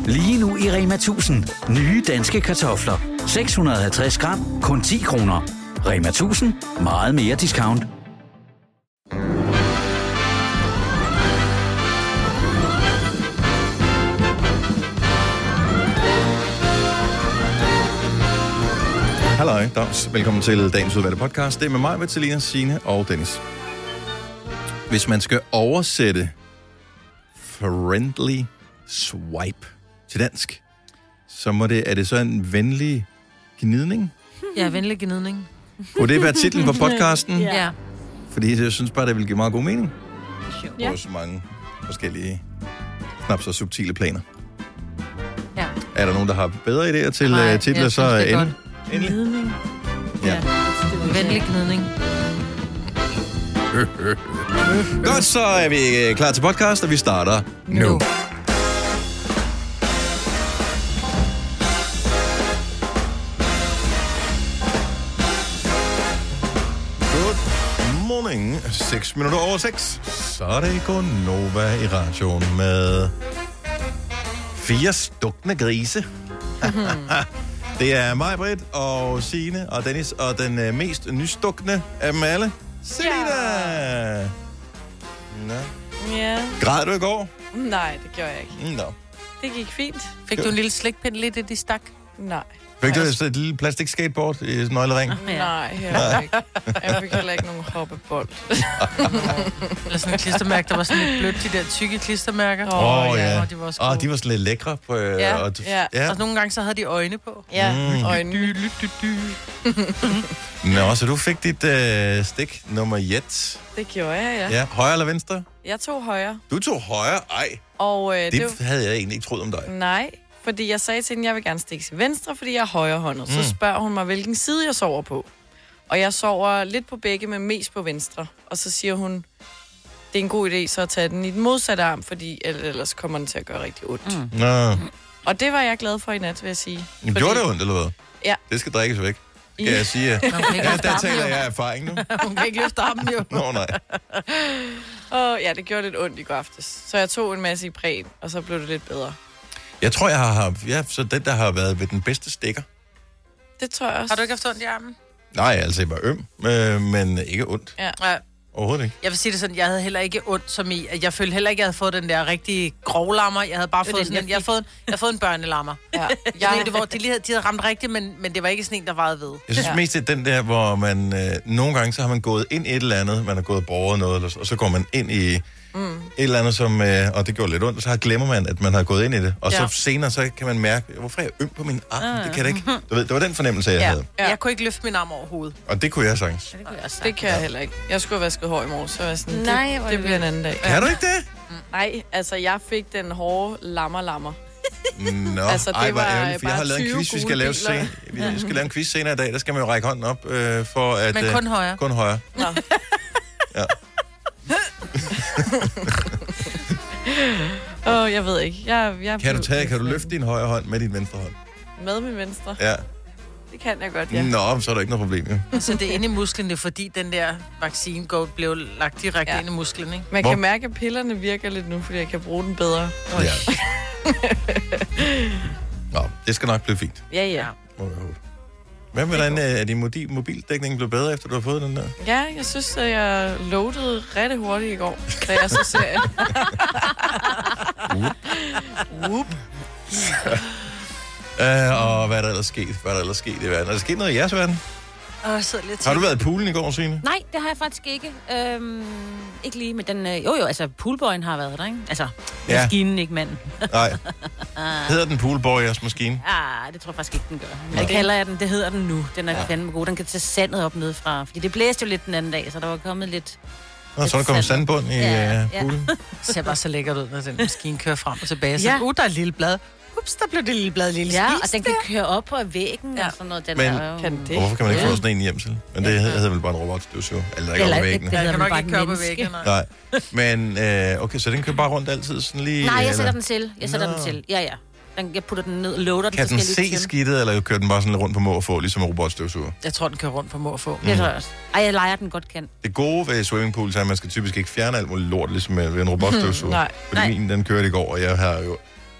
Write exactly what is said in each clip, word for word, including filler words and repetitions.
Lige nu i Rema tusind. Nye danske kartofler. seks hundrede og halvtreds gram, kun ti kroner. Rema tusind. Meget mere discount. Halløj, Dams. Velkommen til dagens udvalgte podcast. Det er med mig, Vitalina, Signe og Dennis. Hvis man skal oversætte friendly swipe til dansk, så må det, er det så en venlig gnidning? Ja, venlig gnidning. Kunne det være titlen på podcasten? Ja. Fordi jeg synes bare, det vil give meget god mening. Ja. På så mange forskellige, knap så subtile planer. Ja. Er der nogen, der har bedre idéer til Nej, uh, titler, jeg så synes, det er endelig? Endelig? Gnidning. Ja. Venlig gnidning. Godt, så er vi klar til podcast, og vi starter nu. nu. Good morning. seks minutter over seks. Så er det Gonova i radioen med fire stukne grise. Det er mig, Britt, og Signe, og Dennis, og den øh, mest nystukne af dem alle, Selina. Ja. Nå. Ja. Græd du i går? Nej, det gjorde jeg ikke. Nå. Det gik fint. Fik du en lille slikpind lidt i de stak? Nej. Fik du et lille plastik skateboard i nøglering? Ja. Nej, heller ikke. Jeg fik heller ikke nogen hoppebold. Eller sådan et klistermærke, der var sådan lidt blødt, de der tykke klistermærker. Åh, oh, oh, ja. Og de var også Åh, gode. oh, de var sådan lidt lækre. På, øh, Ja, og, ja. ja. Og nogle gange så havde de øjne på. Ja, Mm. øjnene. Nå, så du fik dit øh, stik nummer et. Det gjorde jeg, ja. Ja, højre eller venstre? Jeg tog højre. Du tog højre? Ej, Og, øh, det, det det havde jeg egentlig ikke troet om dig. Nej, fordi jeg sagde til hende, at jeg vil gerne stikke til venstre, fordi jeg er højrehåndet. Mm. Så spørger hun mig, hvilken side jeg sover på. Og jeg sover lidt på begge, men mest på venstre. Og så siger hun, det er en god idé så at tage den i den modsatte arm, fordi ellers kommer den til at gøre rigtig ondt. Mm. Nå, Og det var jeg glad for i nat, vil jeg sige. men gjorde det ondt, eller hvad? Ja. Det skal drikkes væk, kan Ja. jeg sige. Hun kan ikke Ja, løfte der armen, taler jo. jeg af erfaring nu. Hun kan ikke løfte armen, jo. Nå, nej. Og ja, det gjorde lidt ondt i går aftes. Så jeg tog en masse Ipren, og så blev det lidt bedre. Jeg tror, jeg har haft... Ja, så den, der har været ved den bedste stikker. Det tror jeg også. Har du ikke haft ondt i armen? Nej, altså, jeg var øm, øh, men ikke ondt. Ja. Ja. Overhovedet ikke. Jeg vil sige det sådan, jeg havde heller ikke ondt som i, at jeg følte heller ikke, at jeg havde fået den der rigtig grovlammer. Jeg havde bare Det er fået det, sådan jeg en, jeg havde fået, en- jeg havde fået en børnelammer. Ja. Jeg ved ikke, hvor de, lige havde, de havde ramt rigtigt, men, men det var ikke sådan en, der varede ved. Jeg synes Ja. ja. mest, det er den der, hvor man... Øh, nogle gange, så har man gået ind i et eller andet, man har gået og borget noget, eller så- og så går man ind i mm. et eller andet, som... Øh, og det gjorde lidt ondt, og så glemmer man, at man har gået ind i det. Og Ja. så senere, så kan man mærke, hvorfor er jeg øm på min arm? Det kan jeg da ikke. Du ved, det var den fornemmelse, jeg Ja. havde. Ja. Jeg kunne ikke løfte min arm over hovedet. Og det kunne jeg sagtens. Det kunne jeg sagt. Det kan jeg heller ikke. Jeg skulle have vasket hår i morgen, så var jeg sådan, Nej, hvor det, er det det bliver en anden dag. Kan du ikke det? Nej, altså jeg fik den hårde lammer-lammer. Nå, Altså, det ej, hvor var ærgerligt, for jeg bare har lavet en tyve quiz, vi skal gule lave biler. sen, vi skal lave en quiz senere i dag, der skal man jo række hånden op, øh, for at... Men øh, kun højre. Kun højre. Nå. Ja. Åh, oh, jeg ved ikke. Jeg, jeg Kan du, blev- tage, kan du løfte din højre hånd med din venstre hånd? Med min venstre? Ja. Det kan jeg godt, ja. Nå, så er der ikke noget problem, jo. Altså, det er inde i musklen, det er fordi den der vaccine går, blev lagt direkte Ja. ja. ind i musklen, ikke? Man Hvor- kan mærke, at pillerne virker lidt nu, fordi jeg kan bruge den bedre. Ja. Nå, det skal nok blive fint. Ja, ja. Må jeg håbe. Hvad med den, er din mobil, mobildækning blevet bedre, efter du har fået den der? Ja, jeg synes, at jeg loadede rigtig hurtigt i går, da jeg så ser. Whoop. Uh, og hvad er der ellers sket? Hvad er der ellers sket i verden? Er der sket noget i jeres verden? Åh, jeg sidder lidt Har du været i poolen i går, Signe? Nej, det har jeg faktisk ikke. Øhm, ikke lige med den... Øh, jo, jo, altså poolboyen har været der, ikke? Altså, Ja. maskinen, ikke manden. Nej. Hedder den poolboy, jeres maskine? Ah, det tror jeg faktisk ikke, den gør. Men det kalder jeg den, det hedder den nu. Den er ja. fandme god. Den kan tage sandet op nedefra. Fordi det blæste jo lidt den anden dag, så der var kommet lidt... Nå, så er der kommet sand. sandbund i Ja, ja, ja. poolen. Det ser bare så lækkert ud, når den maskine kører frem og tilbage. Så, Ja. uh, der er et lille blad. Ups, der blev det lille blad lille Ja, spist og den kan køre op på væggen Ja. og sådan noget. Den Men- er jo... Kan det? Hvorfor kan man ikke Ja. få sådan en hjem til? Men det hedder vel bare en robotstøvsuger. Eller ikke Eller over ikke, væggene. det Ja, hedder jeg kan vel nok bare ikke et køre på menneske. væggen, nej. Nej, men øh, okay, så den kører bare rundt altid sådan lige... Nej, jeg sætter eller- den til. Jeg sætter Nå. den til. Ja, ja. Den, jeg putter den ned og loader den Kan den forskellige se skidtet, eller kører den bare sådan lidt rundt på må og få, ligesom en robotstøvsuger? Jeg tror, den kører rundt på må og få. Det tror jeg også. Ej, jeg leger den godt kan. Det gode ved swimmingpools er, at man skal typisk ikke fjerne alt muligt lort, ligesom med ved en robotstøvsuger. Nej. Fordi Nej. min, den kørte i går, og jeg har jo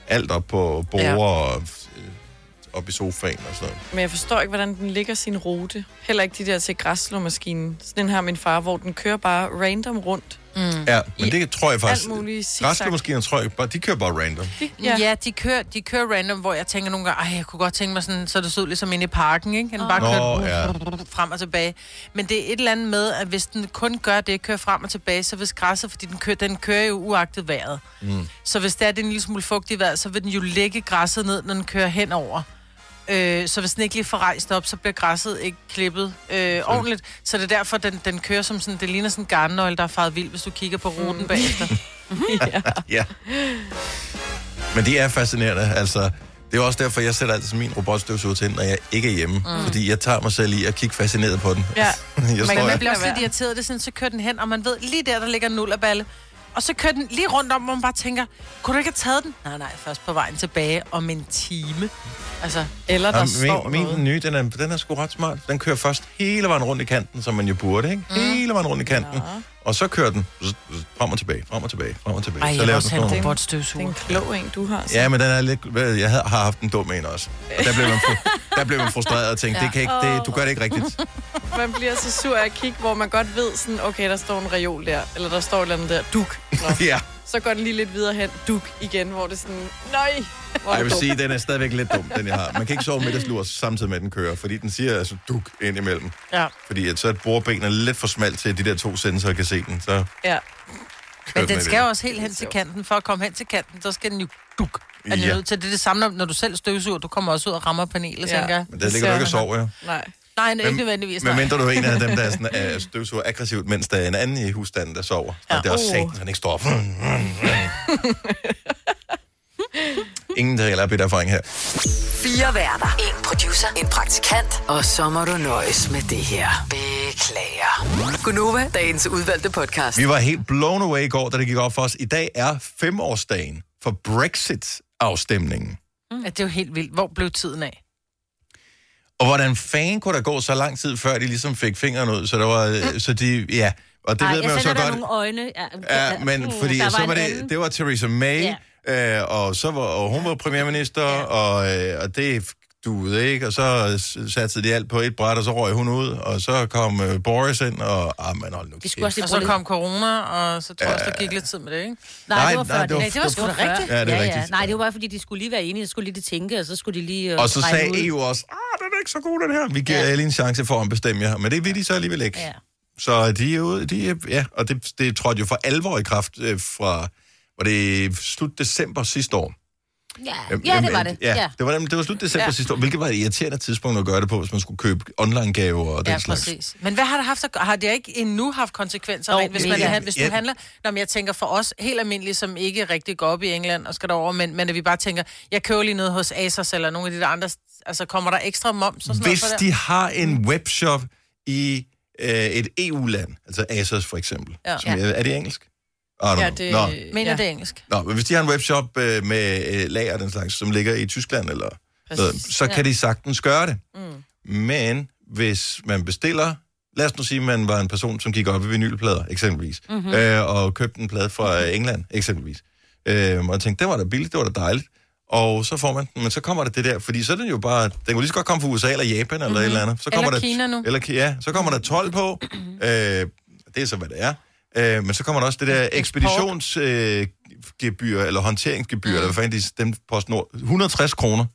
alt op på bord Ja. og øh, op i sofaen og sådan noget. Men jeg forstår ikke, hvordan den ligger sin rute. Heller ikke de der til græsslåmaskinen. Sådan en her min far, hvor den kører bare random rundt. Mm. Ja, men det tror jeg faktisk... Alt muligt zigzag. Græsslåmaskiner tror jeg bare, de kører bare random. De, Ja, ja de, kører, de kører random, hvor jeg tænker nogle gange, ej, jeg kunne godt tænke mig sådan, så det så ud ligesom inde i parken, ikke? Den bare Nå, kører ja. frem og tilbage. Men det er et eller andet med, at hvis den kun gør det, kører frem og tilbage, så hvis græsset, fordi den kører, den kører jo uagtet vejret. Mm. Så hvis det er, det er en lille smule fugtigt vejr, så vil den jo lægge græsset ned, når den kører henover. Øh, så hvis den ikke lige får rejst op, så bliver græsset ikke klippet øh, ordentligt. Så det er derfor, den, den kører som sådan, det ligner sådan en garnnøgle, der er faret vild, hvis du kigger på ruten mm. bagefter. ja. Ja. Men det er fascinerende, altså. Det er også derfor, jeg sætter altid min robotstøvsuger til, når jeg ikke er hjemme. Mm. Fordi jeg tager mig selv i at kigge fascineret på den. Ja. jeg Men står, man jeg... bliver også lidt irriteret, det er sådan, så kører den hen, og man ved lige der, der ligger en nullerballe. Og så kører den lige rundt om, hvor man bare tænker, kunne du ikke have taget den? Nej, nej, først på vejen tilbage om en time. Altså, eller der Ja, står min, noget. min nye, den er, den er sgu ret smart. Den kører først hele vejen rundt i kanten, som man jo burde, ikke? Mm. Hele vejen rundt i kanten. Ja. Og så kører den frem og tilbage, frem og tilbage, frem og tilbage. Ej, så jeg laver også den have en sådan robotstøvsuger. Det er en klog en, du har. Så. Ja, men den er lidt... Jeg har haft en dum en også. Og der blev man, fru, der blev man frustreret og tænkte, ja. det kan ikke, det, du gør det ikke rigtigt. Man bliver så sur af at kigge, hvor man godt ved sådan, okay, der står en reol der, eller der står et eller andet der, duk. ja. Så går den lige lidt videre hen, duk igen, hvor det er sådan, nej, hvor Ej, jeg vil sige, den er stadigvæk lidt dum, den jeg har. Man kan ikke sove middagslur samtidig med, at den kører, fordi den siger altså duk ind imellem. Ja. Fordi at så et bordben er lidt for smalt til, at de der to sensorer kan se den, så... Ja. Men den skal jo også helt hen til kanten. For at komme hen til kanten, så skal den jo duk. Er Ja. nødt til. Det er det samme, når du selv støvsuger. Du kommer også ud og rammer panelet, Ja. tænker jeg. Men der ligger du ikke og sover, ja. Nej. Nej, det er ikke nødvendigvis. Men nej. mindre du er en af dem, der er sådan, er støvsuger aggressivt, mens der er en anden i husstanden, der sover. Ja. Og det er også Uh. satan, han ikke står op. Ingen der har bidt erfaring her. Fire værter. En producer. En praktikant. Og så må du nøjes med det her. Beklager. Gunova, dagens udvalgte podcast. Vi var helt blown away i går, da det gik op for os. I dag er femårsdagen for Brexit-afstemningen. Mm. Ja, det er jo helt vildt. Hvor blev tiden af? Og hvordan fanden kunne der gå så lang tid, før de ligesom fik fingeren ud? Så der var, mm. så de, ja, og det Ej, ved man jo jeg så sætter der godt. nogle øjne. Ja, Ja, men uh, fordi der så var var en det, anden. det var Theresa May, Ja. øh, og så var og hun var premierminister, ja. og, øh, og det duede ikke, og så satte de alt på et bræt, og så røg hun ud, og så kom øh, Boris ind, og ah, man hold nu Vi skulle også Og lige så kom corona, og så tror jeg også, der gik lidt tid med det, ikke? Nej, Nej, det var nej, før det det. var- Nej, det var sgu da før. rigtigt. Ja, det er rigtigt. Nej, det var bare, fordi de skulle lige være enige, de skulle lige det tænke, og så skulle de lige... øh, Og så regne sagde ud. E U også, ah, den er ikke så god, den her. Vi giver Ja. alle en chance for at bestemme jer. Men det vil de så alligevel ikke. Ja. Så de er ude, de er, ja, og det, det trådte jo for alvor i kraft øh, fra, var det slut december sidste år. Ja, Øhm, ja, jamen, det var det. Ja, Ja. det var, det var slut december Ja. sidste år, hvilket var et irriterende tidspunkt at gøre det på, hvis man skulle købe online-gaver og den Ja, slags. præcis. Men hvad har det haft? At, har det ikke endnu haft konsekvenser, Jo, rent, hvis, man mega. handler, hvis du Ja. handler? Nå, men jeg tænker for os, helt almindelige, som ikke rigtig går op i England og skal derover, men, men at vi bare tænker, jeg køber lige noget hos Asos eller nogle af de der andre, altså kommer der ekstra moms og sådan Hvis noget for de har en webshop i øh, et E U-land, altså Asos for eksempel, Ja. som, er, er det engelsk? I don't Ja, know. det... Nå. det? Mener ja. det er engelsk? Nå, men hvis de har en webshop øh, med øh, lager og den slags, som ligger i Tyskland eller noget, så kan Ja. de sagtens gøre det. Mm. Men hvis man bestiller, lad os nu sige, at man var en person, som gik op i vinylplader, eksempelvis, mm-hmm. øh, og købte en plade fra øh, England, eksempelvis, øh, og tænkte, det var da billigt, det var da dejligt, og så får man den, men så kommer der det der, fordi så er den jo bare, den kunne lige så godt komme fra U S A eller Japan eller mm-hmm. et eller andet. Så kommer Eller der, Kina nu. Eller, ja, så kommer der tolv på, øh, det er så, hvad det er. Øh, men så kommer der også det der ekspeditionsgebyr, øh, gebyr, eller håndteringsgebyr, mm. eller hvad fanden de stemte på Nord. et hundrede og tres kroner.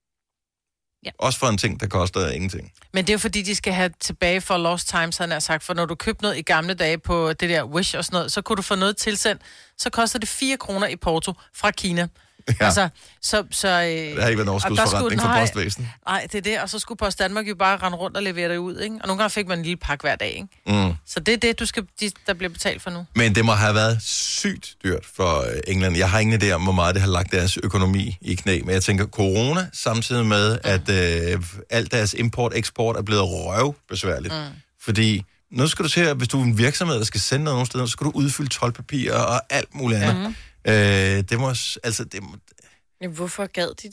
Ja. Også for en ting, der koster ingenting. Men det er jo fordi, de skal have tilbage for lost times, han har sagt. For når du købte noget i gamle dage på det der Wish og sådan noget, så kunne du få noget tilsendt. Så koster det fire kroner i Porto fra Kina. Ja. Altså, så... så øh, Det har ikke været en og der overskudsforretning skulle- for nej, postvæsen. Nej, det er det. Og så skulle Post Danmark jo bare rende rundt og levere det ud, ikke? Og nogle gange fik man en lille pakke hver dag, ikke? Mm. Så det er det, du skal, de, der bliver betalt for nu. Men det må have været sygt dyrt for øh, England. Jeg har ingen idé om, hvor meget det har lagt deres økonomi i knæ. Men jeg tænker, corona, samtidig med, at øh, alt deres import-eksport er blevet røvbesværligt. Mm. Fordi nu skal du se, at hvis du er en virksomhed, der skal sende noget nogle steder, så skal du udfylde tolvpapirer og alt muligt andet. Mm. Øh, det må... Altså, det må Ja, hvorfor gad de det?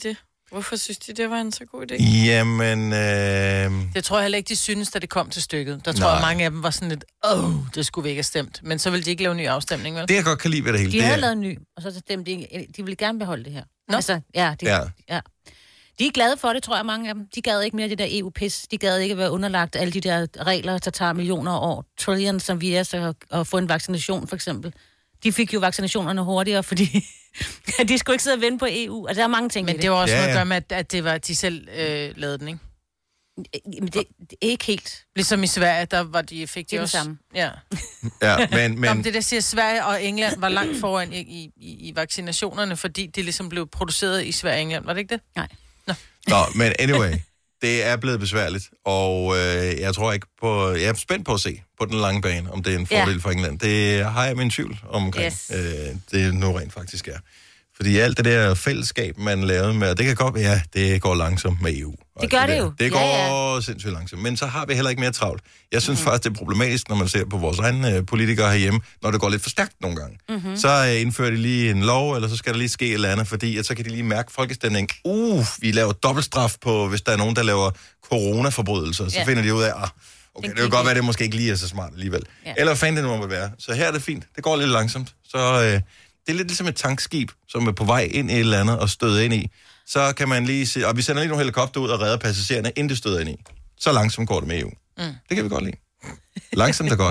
Hvorfor synes de, det var en så god idé? Jamen... Øh... Det tror jeg heller ikke, de synes, da det kom til stykket. Der tror Nej. jeg, mange af dem var sådan lidt, åh, det skulle vi ikke have stemt. Men så ville de ikke lave en ny afstemning, vel? Det jeg godt kan lide ved det hele. De det havde er... lavet en ny, og så stemte de, de ville gerne beholde det her. Nå. Altså, ja, det, Ja. ja. ja. De er glade for det, tror jeg, mange af dem. De gad ikke mere det der E U-pis. De gad ikke være underlagt alle de der regler, der tager millioner år. Trillions som vi er, så at få en vaccination, for eksempel. De fik jo vaccinationerne hurtigere, fordi de skulle ikke sidde og vente på E U. Altså, der er mange ting Men i det det. var også Ja, noget at ja. gøre med, at, at det var, at de selv øh, lavede den, ikke? Men det, det er ikke helt. Ligesom i Sverige, der var de, fik de Det er det også... samme. Ja. Ja, men... Nå, men... men det der siger, Sverige og England var langt foran i, i, i vaccinationerne, fordi de ligesom blev produceret i Sverige og England. Var det ikke det? Nej. Nå, men anyway, det er blevet besværligt, og øh, jeg tror ikke på... Jeg er spændt på at se på den lange bane, om det er en fordel Ja. for England. Det har jeg min tvivl omkring, Yes. øh, det nu rent faktisk er. Fordi alt det der fællesskab, man lavede med, og det kan godt være, ja, det går langsomt med E U. og Det gør alt det der. jo. Det Ja, går ja. sindssygt langsomt. Men så har vi heller ikke mere travlt. Jeg synes mm. faktisk, det er problematisk, når man ser på vores egne øh, politikere herhjemme, når det går lidt for stærkt nogle gange. Mm-hmm. Så øh, indfører de lige en lov, eller så skal der lige ske et eller andet, fordi at så kan de lige mærke folkestemningen. Uh, vi laver dobbeltstraf på, hvis der er nogen, der laver coronaforbrydelser. Så Ja. finder de ud af, ah, okay, det vil godt være, det måske ikke lige er så smart alligevel. Ja. Eller hvad fanden det nu må være. Så her er det fint. Det går lidt langsomt. Så øh, det er lidt ligesom et tankskib, som er på vej ind i et eller andet og støder ind i. Så kan man lige se, og vi sender lige nogle helikopter ud og redder passagererne, inden det støder ind i. Så langsomt går det med E U. Mm. Det kan vi godt lide. Langsomt er godt.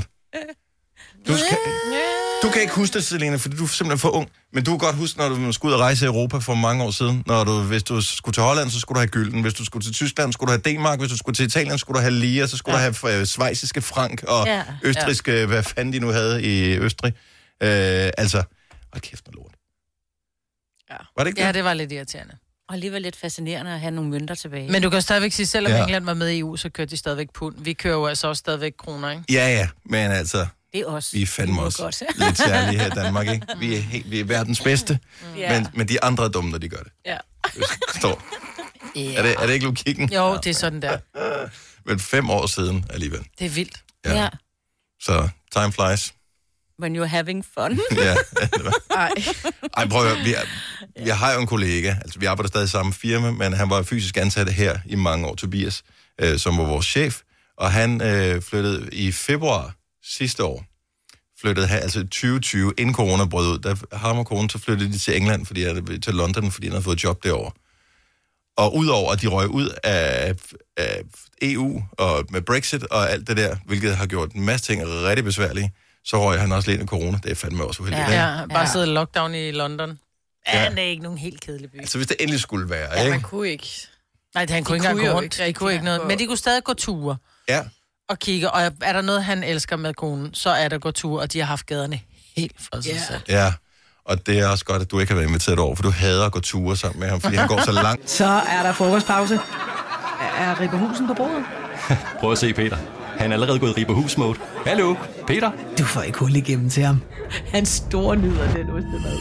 Du, skal, du kan ikke huske det, Selena, fordi du er simpelthen for ung. Men du kan godt huske, når du skulle ud og rejse i Europa for mange år siden. Når du, hvis du skulle til Holland, så skulle du have gylden. Hvis du skulle til Tyskland, skulle du have D-mark. Hvis du skulle til Italien, skulle du have lire. Så skulle ja. du have øh, schweiziske frank og Ja. østriske, ja. hvad fanden de nu havde i Østrig. Øh, altså, hold kæft noget lort. Ja. Var det ikke Ja, det? det var lidt irriterende. Og alligevel lidt fascinerende at have nogle mønter tilbage. Men du kan stadigvæk sige, selvom Ja. ja. England var med i E U, så kørte de stadigvæk pund. Vi kører jo altså også stadigvæk kroner, ikke? Ja, ja, men altså, det er også. vi er fandme må også godt. lidt særlige her i Danmark, ikke? Vi er, helt, vi er verdens bedste, Ja. men, men de andre er dumme, når de gør det. Ja. Står. Ja. Er det, er det ikke logikken? Jo, det er sådan der. Men fem år siden alligevel. Det er vildt. Ja. Ja. Så time flies. When you're having fun. Ja. Ej. Ej, prøv at høre, vi, er, vi har jo en kollega, altså vi arbejder stadig i samme firma, men han var fysisk ansat her i mange år, Tobias, øh, som var vores chef, og han øh, flyttede i februar sidste år, flyttede her, altså tyve tyve, inden corona brød ud, der ham og konen, så flyttede de til England, fordi jeg, til London, fordi han havde fået job derovre. Og udover at de røg ud af, af E U og med Brexit og alt det der, hvilket har gjort en masse ting rigtig besværlige, så røg han også lidt af corona. Det er fandme også uheldigt. Ja. ikke? Ja, bare Ja. sidde i lockdown i London. Ja, Ja. det er ikke nogen helt kedelig by. Altså hvis det endelig skulle være, Ja, ikke? man kunne ikke. Nej, han kunne De ikke engang kunne gå jo rundt. ikke De rigtig kunne ikke noget. gå- Men de kunne stadig gå ture Ja. og kigge. Og er der noget, han elsker med konen, så er der gå ture, og de har haft gaderne helt for sig Ja. selv. Ja, og det er også godt, at du ikke har været inviteret over, for du hader at gå ture sammen med ham, fordi han går så langt. Så er der frokostpause. Er Ribe Husen på bordet? Prøv at se, Peter. Han er allerede gået i Riberhus-mode. Hallo, Peter. Du får ikke hul igennem til ham. Han store nyder den ostemad.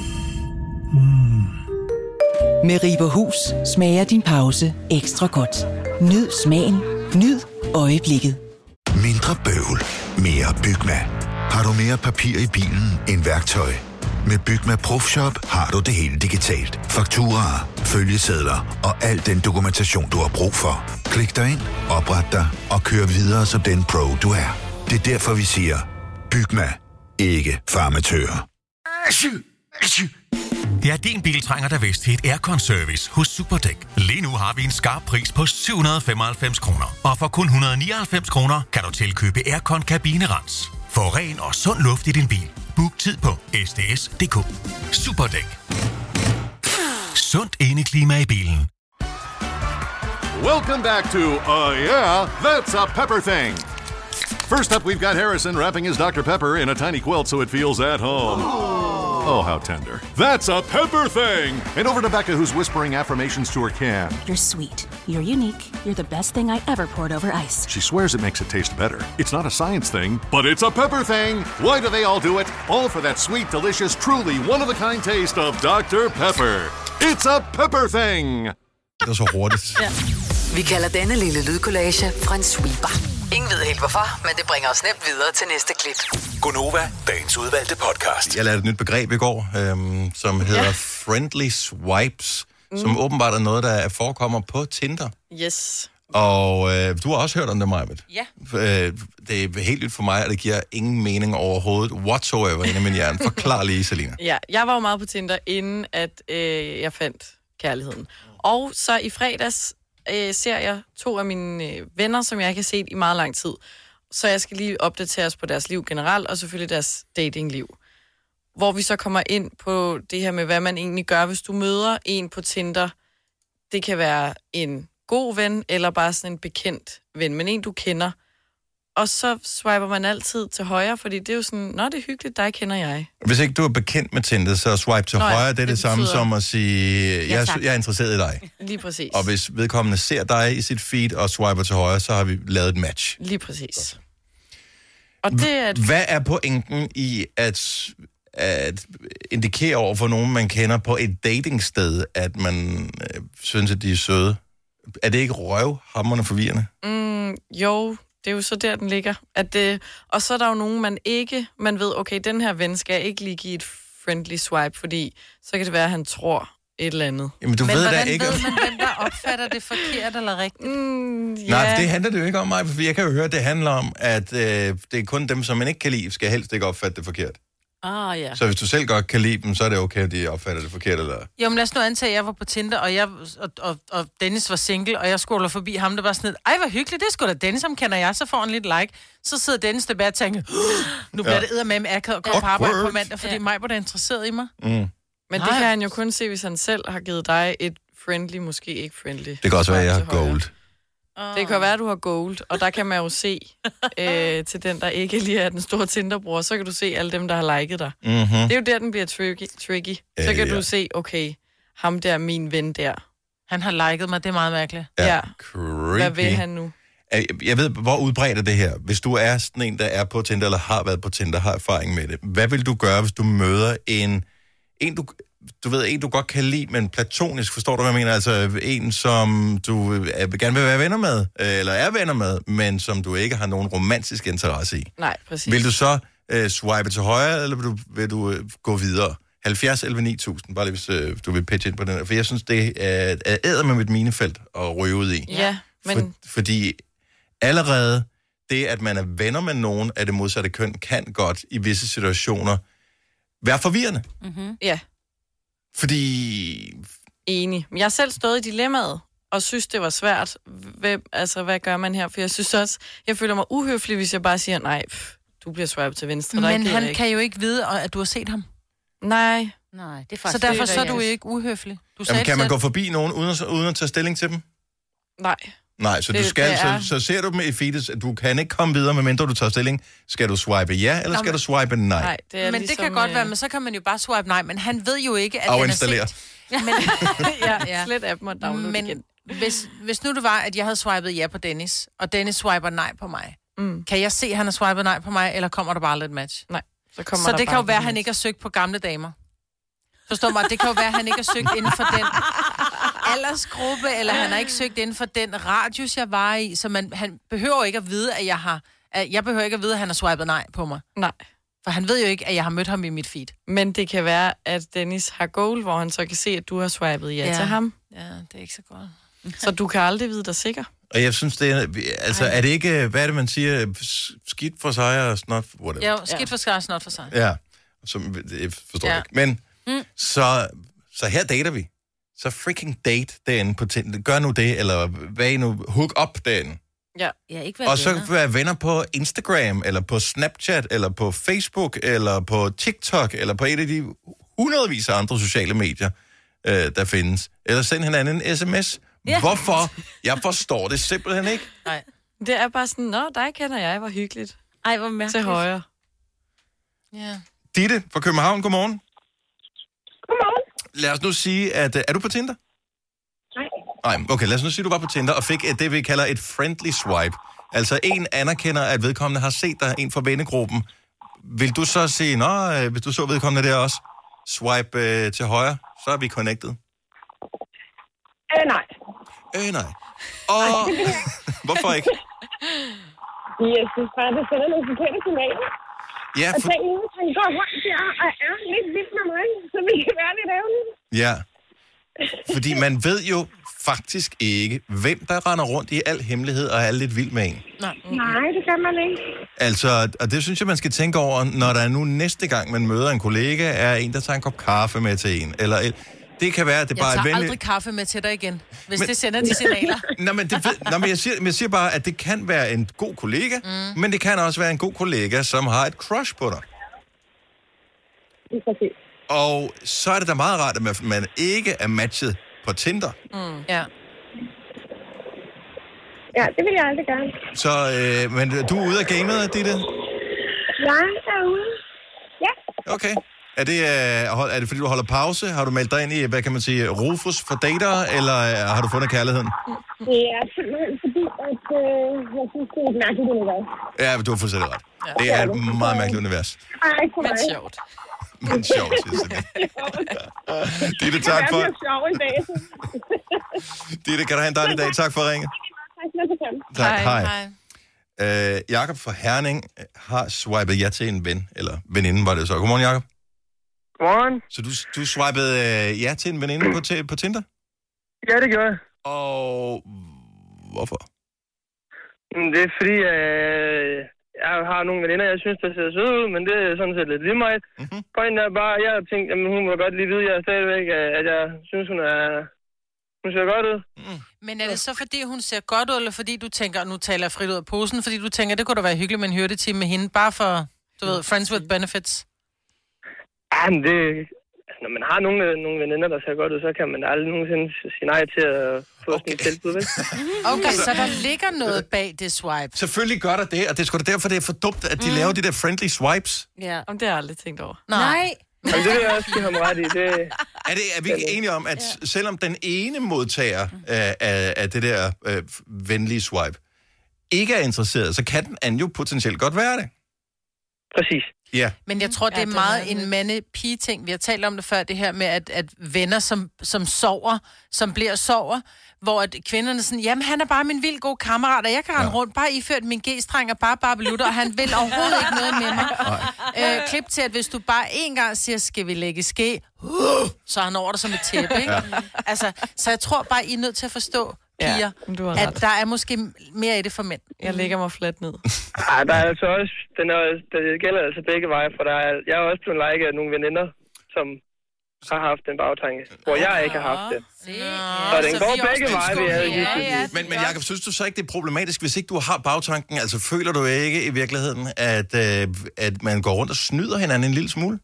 Med Riberhus smager din pause ekstra godt. Nyd smagen. Nyd øjeblikket. Mindre bøvl, mere Bygma. Har du mere papir i bilen end værktøj? Med Bygma Profshop har du det hele digitalt. Fakturaer, følgesedler og al den dokumentation, du har brug for. Klik dig ind, opret dig og kør videre som den pro, du er. Det er derfor, vi siger, Bygma. Ikke farmatører. Ja, din bil trænger da vist til et aircon-service hos Superdæk. Lige nu har vi en skarp pris på syv hundrede og femoghalvfems kroner. Og for kun et hundrede og nioghalvfems kroner kan du tilkøbe aircon-kabinerens. Få ren og sund luft i din bil. Book tid på s d s punktum d k. Superdæk. Sundt indeklima i bilen. Welcome back to Uh Yeah, That's a Pepper Thing. First up, we've got Harrison wrapping his Doctor Pepper in a tiny quilt so it feels at home. Oh, how tender. That's a Pepper Thing! And over to Becca, who's whispering affirmations to her can. You're sweet. You're unique. You're the best thing I ever poured over ice. She swears it makes it taste better. It's not a science thing, but it's a Pepper Thing! Why do they all do it? All for that sweet, delicious, truly one-of-a-kind taste of Doctor Pepper. It's a Pepper Thing! Det var så hurtigt. Ja. Vi kalder denne lille lydkollage en sweeper. Ingen ved helt hvorfor, men det bringer os nemt videre til næste klip. Gonova, dagens udvalgte podcast. Jeg lærte et nyt begreb i går, øhm, som hedder Ja. friendly swipes, mm. som åbenbart er noget, der forekommer på Tinder. Yes. Og øh, du har også hørt om det, Majbet. Ja. Øh, det er helt nyt for mig, og det giver ingen mening overhovedet whatsoever inde i min hjerne. Forklar lige, Selina. Ja, jeg var jo meget på Tinder, inden at øh, jeg fandt kærligheden. Og så i fredags øh, ser jeg to af mine øh, venner, som jeg ikke har set i meget lang tid. Så jeg skal lige opdateres på deres liv generelt, og selvfølgelig deres datingliv. Hvor vi så kommer ind på det her med, hvad man egentlig gør, hvis du møder en på Tinder. Det kan være en god ven, eller bare sådan en bekendt ven, men en du kender. Og så swiper man altid til højre, fordi det er jo sådan, nå, det er hyggeligt, dig kender jeg. Hvis ikke du er bekendt med Tinder, så swipe til Nå, højre, det er det, det samme betyder... som at sige, jeg, ja, jeg er interesseret i dig. Lige præcis. Og hvis vedkommende ser dig i sit feed og swiper til højre, så har vi lavet et match. Lige præcis. Og det er et... Hvad er pointen i at, at indikere over for nogen, man kender på et datingsted, at man øh, synes, at de er søde? Er det ikke røvhamrende forvirrende? Mm, jo, det er jo så der, den ligger. At det, og så er der jo nogen, man ikke... Man ved, okay, den her ven skal jeg ikke lige give et friendly swipe, fordi så kan det være, at han tror et eller andet. Jamen, du Men ved hvordan da ikke... ved man, hvem der opfatter det forkert eller rigtigt? Mm, yeah. Nej, det handler det jo ikke om mig, for jeg kan jo høre, at det handler om, at øh, det er kun dem, som man ikke kan lide, skal helst ikke opfatte det forkert. Ah, ja. Så hvis du selv godt kan lide dem, så er det okay, at de opfatter det forkert, eller... Jo, men lad os nu antage, at jeg var på Tinder, og, jeg, og, og, og Dennis var single, og jeg scroller forbi ham, der var sådan lidt, ej, hvor hyggeligt, det er sgu da Dennis, som kender jeg, så får han lidt like. Så sidder Dennis tilbage og tænker, nu bliver ja. det eddermame akavet at gå på arbejde på mandag, fordi ja. mig var da interesseret i mig. Mm. Men Nej. det kan han jo kun se, hvis han selv har givet dig et friendly, måske ikke friendly. Det kan også være, at jeg har gold. Det kan være, at du har gold, og der kan man jo se øh, til den, der ikke lige er den store Tinder-bruger, så kan du se alle dem, der har liket dig. Mm-hmm. Det er jo der, den bliver tricky. tricky. Så kan øh, ja. du se, okay, ham der, min ven der. Han har liket mig, det er meget mærkeligt. Ja, ja. Creepy. Hvad vil han nu? Jeg ved, hvor udbredt er det her. Hvis du er sådan en, der er på Tinder, eller har været på Tinder, har erfaring med det. Hvad vil du gøre, hvis du møder en, en du, du ved, en, du godt kan lide, men platonisk, forstår du, hvad jeg mener? Altså en, som du gerne vil være venner med, eller er venner med, men som du ikke har nogen romantisk interesse i. Nej, præcis. Vil du så uh, swipe til højre, eller vil du, vil du uh, gå videre? halvfjerds elleve ni tusind, bare lige hvis uh, du vil pitche ind på den her. For jeg synes, det er, er æder med mit minefelt at ryge ud i. Ja, men... For, fordi allerede det, at man er venner med nogen af det modsatte køn, kan godt i visse situationer være forvirrende. Mm-hmm. Ja. Fordi... Enig. Jeg har selv stået i dilemmaet, og synes, det var svært. Hvem, altså, hvad gør man her? For jeg synes også, jeg føler mig uhøflig, hvis jeg bare siger, nej, pff, du bliver swipet til venstre. Men han kan jo ikke vide, at du har set ham. Nej. Nej, det er faktisk... Så derfor så er du ikke uhøflig. Du Jamen, kan man gå forbi nogen, uden at, uden at tage stilling til dem? Nej. Nej, så, det, du skal, så, så ser du dem i feedet, at du kan ikke komme videre, medmindre du tager stilling. Skal du swipe ja, eller Nå, skal du swipe nej? Nej, det er men ligesom, det kan godt øh... være, men så kan man jo bare swipe nej, men han ved jo ikke, at den er set. Men, ja, ja. Slet appen og download men igen. Hvis, hvis nu det var, at jeg havde swipet ja på Dennis, og Dennis swiper nej på mig, mm. kan jeg se, at han har swipet nej på mig, eller kommer der bare lidt match? Nej, så kommer Så der det bare kan jo være, at han ikke har søgt på gamle damer. Forstår mig, det kan jo være, at han ikke har søgt inden for den aldersgruppe, eller han har ikke søgt inden for den radius, jeg var i, så man, han behøver ikke at vide, at jeg har... At jeg behøver ikke at vide, at han har swipet nej på mig. Nej. For han ved jo ikke, at jeg har mødt ham i mit feed. Men det kan være, at Dennis har goal, hvor han så kan se, at du har swipet ja, ja. til ham. Ja, det er ikke så godt. Så du kan aldrig vide dig sikker. Og jeg synes, det er... Altså, er det ikke... Hvad er det, man siger? Skidt for sig og snot... Whatever. Ja, skidt for sig og snot for sig. Ja, som jeg forstår ja. ikke. Men mm. så, så her dater vi. Så freaking date derinde på Tinder. Gør nu det, eller hvad I nu? Hook up derinde. Ja. ja ikke være og så venner. være venner på Instagram, eller på Snapchat, eller på Facebook, eller på TikTok, eller på et af de hundredvis af andre sociale medier, øh, der findes. Eller send hinanden en sms. Ja. Hvorfor? Jeg forstår det simpelthen ikke. Nej. Det er bare sådan, nå, dig kender jeg, hvor hyggeligt. Ej, hvor mærkeligt. Til højre. Ja. Ditte fra København, godmorgen. Godmorgen. Lad os nu sige, at... Er du på Tinder? Nej. Nej, okay, lad os nu sige, at du var på Tinder og fik et, det, vi kalder et friendly swipe. Altså, en anerkender, at vedkommende har set dig, en fra vennegruppen. Vil du så sige, nå, hvis du så vedkommende der også, swipe øh, til højre, så er vi connected? Øh, nej. Øh, nej. Og hvorfor ikke? Jeg synes bare, det sender nogle forkerte signaler. Ja, for... Og for... den ene, han går rundt der og er lidt vild med mig, så vi kan være lidt ærgerlige. Ja. Fordi man ved jo faktisk ikke, hvem der render rundt i al hemmelighed og er lidt vild med en. Nej, Nej det kan man ikke. Altså, og det synes jeg, man skal tænke over, når der er nu næste gang, man møder en kollega, er en, der tager en kop kaffe med til en. Eller et, det kan være, at det jeg bare er tager venlig... aldrig kaffe med til dig igen, hvis men... det sender de signaler. Nå, men, det ved... Nå, men jeg, siger, men jeg siger bare, at det kan være en god kollega, mm. men det kan også være en god kollega, som har et crush på dig. Det er præcis. Og så er det da meget rart, at man ikke er matchet på Tinder. Mm. Ja. Ja, det vil jeg aldrig gøre. Så, øh, men du er ude af gamet, Ditte? Jeg er ude. Ja. Okay. Er det, øh, er det fordi, du holder pause? Har du meldt dig ind i, hvad kan man sige, Rufus for dater, eller øh, har du fundet kærligheden? Det er simpelthen fordi, at øh, jeg synes, det er et mærkeligt univers. Ja, du har fuldstændig ret. Ja. Det er et meget mærkeligt univers. Ej, men sjovt. Men sjovt, synes jeg. Ditte, tak for... Det er sjovt i dag. Ditte, kan du have en dejlig dag. Tak for at ringe. Tak, hej. hej. Øh, Jakob fra Herning har swipet ja til en ven, eller veninde var det så. Godmorgen, Jakob. Godmorgen. Så du, du swipede øh, ja til en veninde på, t- på Tinder? Ja, det gør jeg. Og hvorfor? Det er fordi, øh, jeg har nogle veninder, jeg synes, der ser søde ud, men det er sådan set lidt lige meget. Mm-hmm. Pointen er bare, jeg har tænkt, at hun må godt lige vide, at jeg stadigvæk, at jeg synes, hun er... Hun ser godt ud. Mm. Men er det så, fordi hun ser godt ud, eller fordi du tænker, nu taler jeg frit ud af posen, fordi du tænker, det kunne da være hyggeligt med en hyrdetime med hende, bare for, du ved, friends with benefits? Ja, men det... Altså, når man har nogle, nogle veninder, der ser godt ud, så kan man aldrig nogensinde sige nej til at få okay. sådan et tilbud, vel? Okay, så der ligger noget bag det swipe. Selvfølgelig gør der det, og det er sgu da derfor, det er for dumt, at de mm. laver de der friendly swipes. Ja, om det har jeg aldrig tænkt over. Nej. Men det vil jeg også give ham ret i. Det... Er, det, er vi ikke enige om, at ja. selvom den ene modtager øh, af, af det der øh, venlige swipe ikke er interesseret, så kan den anden jo potentielt godt være det? Præcis. Ja. Men jeg tror, det er meget en mande-pige-ting. Vi har talt om det før, det her med, at, at venner, som, som sover, som bliver sover, hvor at kvinderne sådan, jamen han er bare min vildt gode kammerat, og jeg kan rende ja. rundt, bare iført min G-streng og bare bare belutter, og han vil overhovedet ikke noget med mig. Øh, klip til, at hvis du bare en gang siger, skal vi lægge ske, uh, så er han over dig som et tæppe, ikke? Ja. Altså, så jeg tror bare, I er nødt til at forstå, piger, ja, at der er måske mere i det for mænd. Jeg lægger mig fladt ned. Ej, der er altså også, den er, det gælder altså begge veje, for der er, jeg har også blevet like af nogle veninder, som har haft en bagtanke, hvor jeg ikke har haft det. Så den går begge veje, vi havde ja, ja, Men, men Jacob, synes du så ikke, det er problematisk, hvis ikke du har bagtanken? Altså, føler du ikke i virkeligheden, at, øh, at man går rundt og snyder hinanden en lille smule?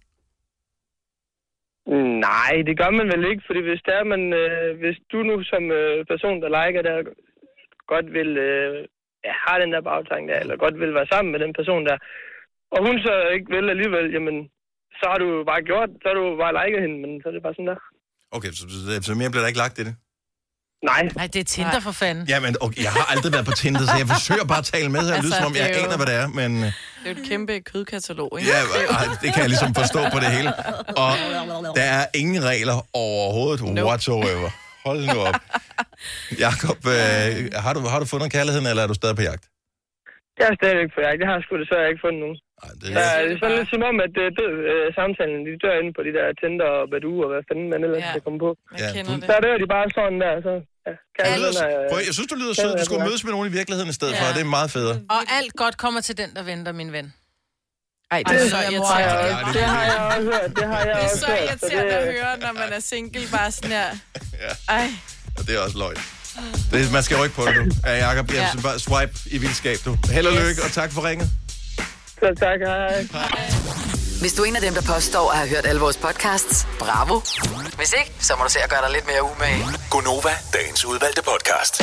Nej, det gør man vel ikke, fordi hvis det er, man, øh, hvis du nu som øh, person, der liker der, godt vil øh, ja, have den der bagtanke der, eller godt vil være sammen med den person der, og hun så ikke vil alligevel, jamen, så har du bare gjort, så har du bare liket hende, men så er det bare sådan der. Okay, så, så mere bliver der ikke lagt i det? Nej. Nej, det er Tinder for fanden. Jamen, okay, jeg har aldrig været på Tinder, så jeg forsøger bare at tale med her, altså, lyder som om jeg jo... aner, hvad det er, men... Det er jo et kæmpe kødkatalog, ikke? Ja, det kan jeg ligesom forstå på det hele. Og der er ingen regler overhovedet nope. whatsoever. Hold nu op. Jakob, øh, har, du, har du fundet kærligheden, eller er du stadig på jagt? Jeg er stadigvæk på jagt. Jeg har sgu desværre ikke fundet nogen. Ej, det, er... Ja, det er sådan lidt som om, at død, øh, samtalen, de dør inde på de der Tinder og Badoo og hvad fanden man ellers ja. kan komme på. Ja, du... Der dør de bare sådan der, så... Ja, lyder, jeg synes, du lyder sød. Du skulle mødes med nogen i virkeligheden i stedet ja. for. Det er meget federe. Og alt godt kommer til den, der venter, min ven. Ej, det, Ej, det, er så jeg tror, jeg, det, det har jeg også hørt. Det har jeg også hørt. Det er så irriterende at høre, når man er single, bare sådan her. Ja. Ej. Og det er også løgn. Det, man skal rykke på det, du. Ja, Jacob, jeg ja. bare swipe i vildskab, du. Held og yes. lykke, og tak for ringet. Så tak, hej. hej. Hvis du er en af dem, der påstår at have hørt alle vores podcasts, bravo. Hvis ikke, så må du se at gøre dig lidt mere umage. Gonova, dagens udvalgte podcast.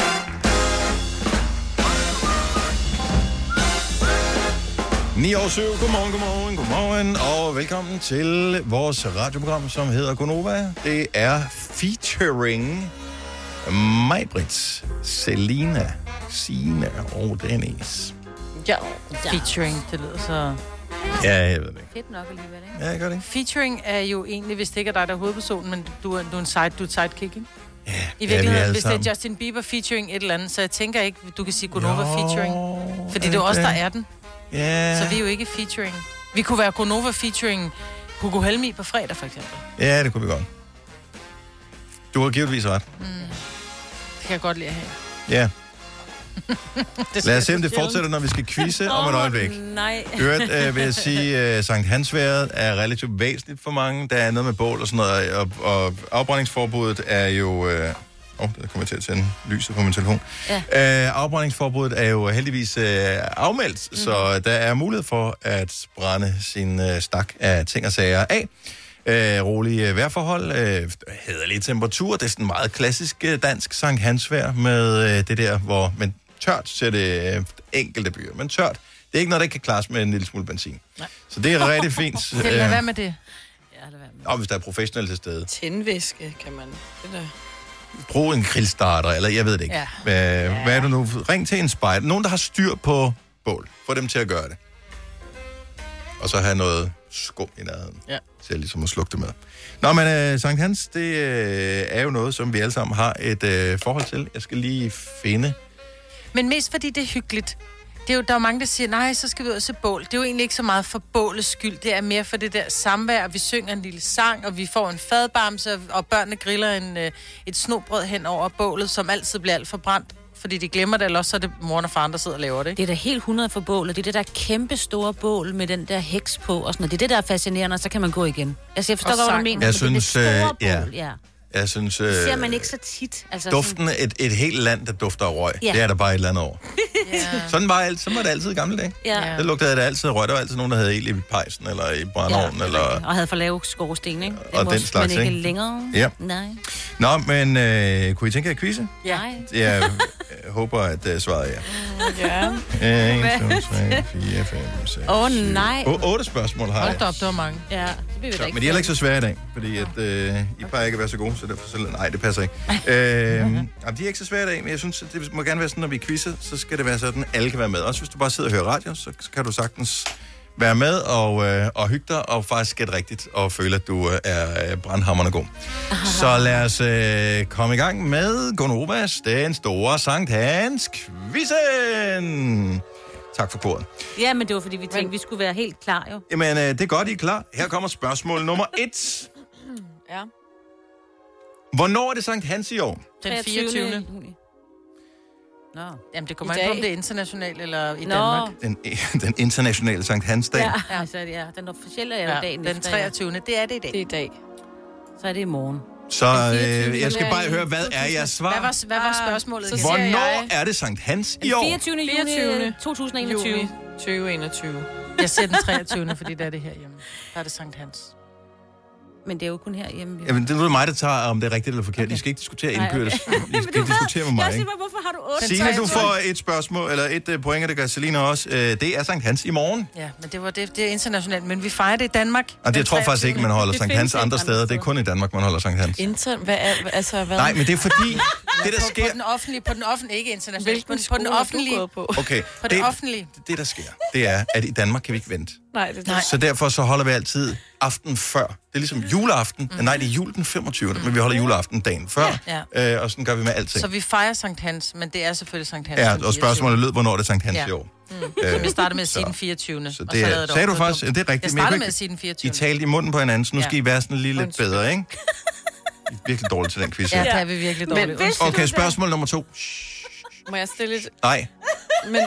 ni over syv, godmorgen, godmorgen, godmorgen, og velkommen til vores radioprogram, som hedder Gonova. Det er featuring Majbrit, Selina, Sina og Dennis. Ja, featuring, det lyder så... Ja, jeg ved det ikke. Fedt nok alligevel, ikke? Ja, jeg gør det. Featuring er jo egentlig, hvis det ikke er dig, der er hovedpersonen, men du er, du er en side, du er et sidekick, ikke? Ja, i virkeligheden, ja, hvis det er Justin Bieber featuring et eller andet, så jeg tænker ikke, du kan sige Gonova featuring. Fordi det er jo os, der er den. Ja. Så vi er jo ikke featuring. Vi kunne være Gonova featuring Hugo Helmi på fredag, for eksempel. Ja, det kunne vi godt. Du har givetvis ret. Mm. Det kan jeg godt lide at have. Ja. Lad os se, om det fortsætter, når vi skal quizze om et øjeblik. Nej. Øvrigt øh, vil jeg sige, at Sankt Hansværet er relativt væsentligt for mange. Der er noget med bål og sådan noget, og, og afbrændingsforbuddet er jo... Øh, Åh, oh, der kommer jeg til at tænde lyset på min telefon. Ja. Øh, afbrændingsforbuddet er jo heldigvis øh, afmeldt, mm. så der er mulighed for at brænde sin øh, stak af ting og sager af. Øh, rolige vejrforhold, øh, hæderlige temperaturer, det er sådan meget klassisk øh, dansk Sankt Hansvejr med øh, det der, hvor... Men tørt ser det øh, enkelte byer, men tørt, det er ikke noget, der kan klares med en lille smule benzin. Nej. Så det er rigtig fint. Det lad være med det. Ja, lad være med. Og hvis der er professionelle til stede. Tændvæske, kan man... Det der... Brug en grillstarter, eller jeg ved det ikke. Ja. Hvad, ja. hvad er det nu? Ring til en spejder. Nogen, der har styr på bål. Få dem til at gøre det. Og så have noget skum i nærheden. Ja. Til ligesom at slukke det med. Nå, men uh, Sankt Hans, det uh, er jo noget, som vi alle sammen har et uh, forhold til. Jeg skal lige finde... Men mest fordi det er hyggeligt. Det er jo, der er mange, der siger, nej, så skal vi ud og se bål. Det er jo egentlig ikke så meget for bålets skyld. Det er mere for det der samvær. Vi synger en lille sang, og vi får en fadbamse, og børnene griller en, et snobrød hen over bålet, som altid bliver alt for brændt. Fordi de glemmer det, eller også så er det moren og faren, der sidder og laver det. Ikke? Det er da helt hundrede for bålet. Det er det der kæmpe store bål med den der heks på og sådan noget. Det er det, der er fascinerende, og så kan man gå igen. Altså, jeg forstår godt, hvad du mener. Jeg synes, det er det store ja. bål, ja. Jeg synes, det ser man ikke så tit. Altså, duften af et, et helt land, der dufter af røg, ja. Det er der bare et eller andet over. Yeah. Sådan var, alt, sådan var det altid i gamle dage. Ja. Det lugtede det altid af røg. Der var altid nogen, der havde ild i pejsen, eller i brændeovnen. Ja. Eller... Og havde for lave skorsten, ikke? Det og den slags, ikke? ikke Længere. Ja. Nej. Nå, men øh, kunne I tænke jer at quizze? Ja. Jeg øh, håber, at uh, svaret er ja. Ja. en, to, tre, fire, fem, seks, Åh, oh, nej. O- otte spørgsmål har jeg. Hold op, det var mange. Ja, det bliver vi så, da ikke. Men de er heller ikke så svære i dag, fordi at, øh, I plejer ikke at være så gode, så derfor så... Nej, det passer ikke. øh, jamen, de er ikke så svære i dag, men jeg synes, at det må gerne være sådan, når vi quizzer, så skal det være sådan, at alle kan være med. Også hvis du bare sidder og hører radio, så kan du sagtens være med og, øh, og hygge dig, og faktisk gætte rigtigt, og føle, at du øh, er brandhamrende god. Aha. Så lad os øh, komme i gang med Gonovas, den store Sankt Hans quizzen. Tak for koden. Ja, men det var fordi, vi tænkte, men... vi skulle være helt klar, jo. Jamen, øh, det er godt, I er klar. Her kommer spørgsmål nummer et. Ja. Hvornår er det Sankt Hans i år? Den fireogtyvende Nå, jamen det kommer ikke på, om det er internationalt eller i Nå. Danmark. Den, den internationale Sankt Hans dag. Ja, altså, ja, den officielle er jo ja, dagen den efter, treogtyvende Det er det i dag. Det er i dag. Så er det i morgen. Så øh, jeg skal bare høre, hvad er jeres svar? Hvad var, hvad var spørgsmålet? Så Hvornår jeg... er det Sankt Hans i år? fireogtyvende juni to tusind og enogtyve Juni tyve enogtyve Jeg siger den treogtyvende fordi det er det herhjemme. Der er det Sankt Hans. Men det er jo kun herhjemme. Jamen, det er nu mig, der tager, om det er rigtigt eller forkert. Okay. I skal ikke diskutere indbyrdes. I skal diskutere med mig, jeg ikke? siger, hvorfor har du otte? Signe, du får et spørgsmål, eller et uh, point, og det gør Selina også. Uh, det er Sankt Hans i morgen. Ja, men det, var det, det er internationalt, men vi fejrer det i Danmark. Og det jeg tror faktisk ikke, man holder Sankt Hans andre steder. Det er kun i Danmark, man holder Sankt Hans. Inter... Hvad er, altså, hvad? Nej, men det er fordi, det der sker... På den offentlige, på den offentlige, ikke internationalt. På, på den offentlige. På? Okay, på det, det offentlige. Det, der sker, det er, at i Danmark kan vi ikke vente. Nej, det er Så derfor så holder vi altid aften før. Det er ligesom juleaften. Mm. Nej, det er jul den femogtyvende Mm. Men vi holder juleaften dagen før. Ja, ja. Øh, og sådan gør vi med alting. Så vi fejrer Sankt Hans, men det er selvfølgelig Sankt Hans. Ja, og spørgsmålet lød, hvornår er det Sankt Hans ja. i år? Mm. Øh, så vi startede med at sige den fireogtyvende Så det er, sagde du faktisk, det er rigtigt. Jeg startede med at sige den fireogtyvende I talte i munden på hinanden, så nu skal I være sådan lige lidt bedre, ikke? I er virkelig dårlige til den quiz. Ja, det er vi virkelig dårlige. Okay, spørgsmål nummer to. Må jeg stille et... Nej. Men...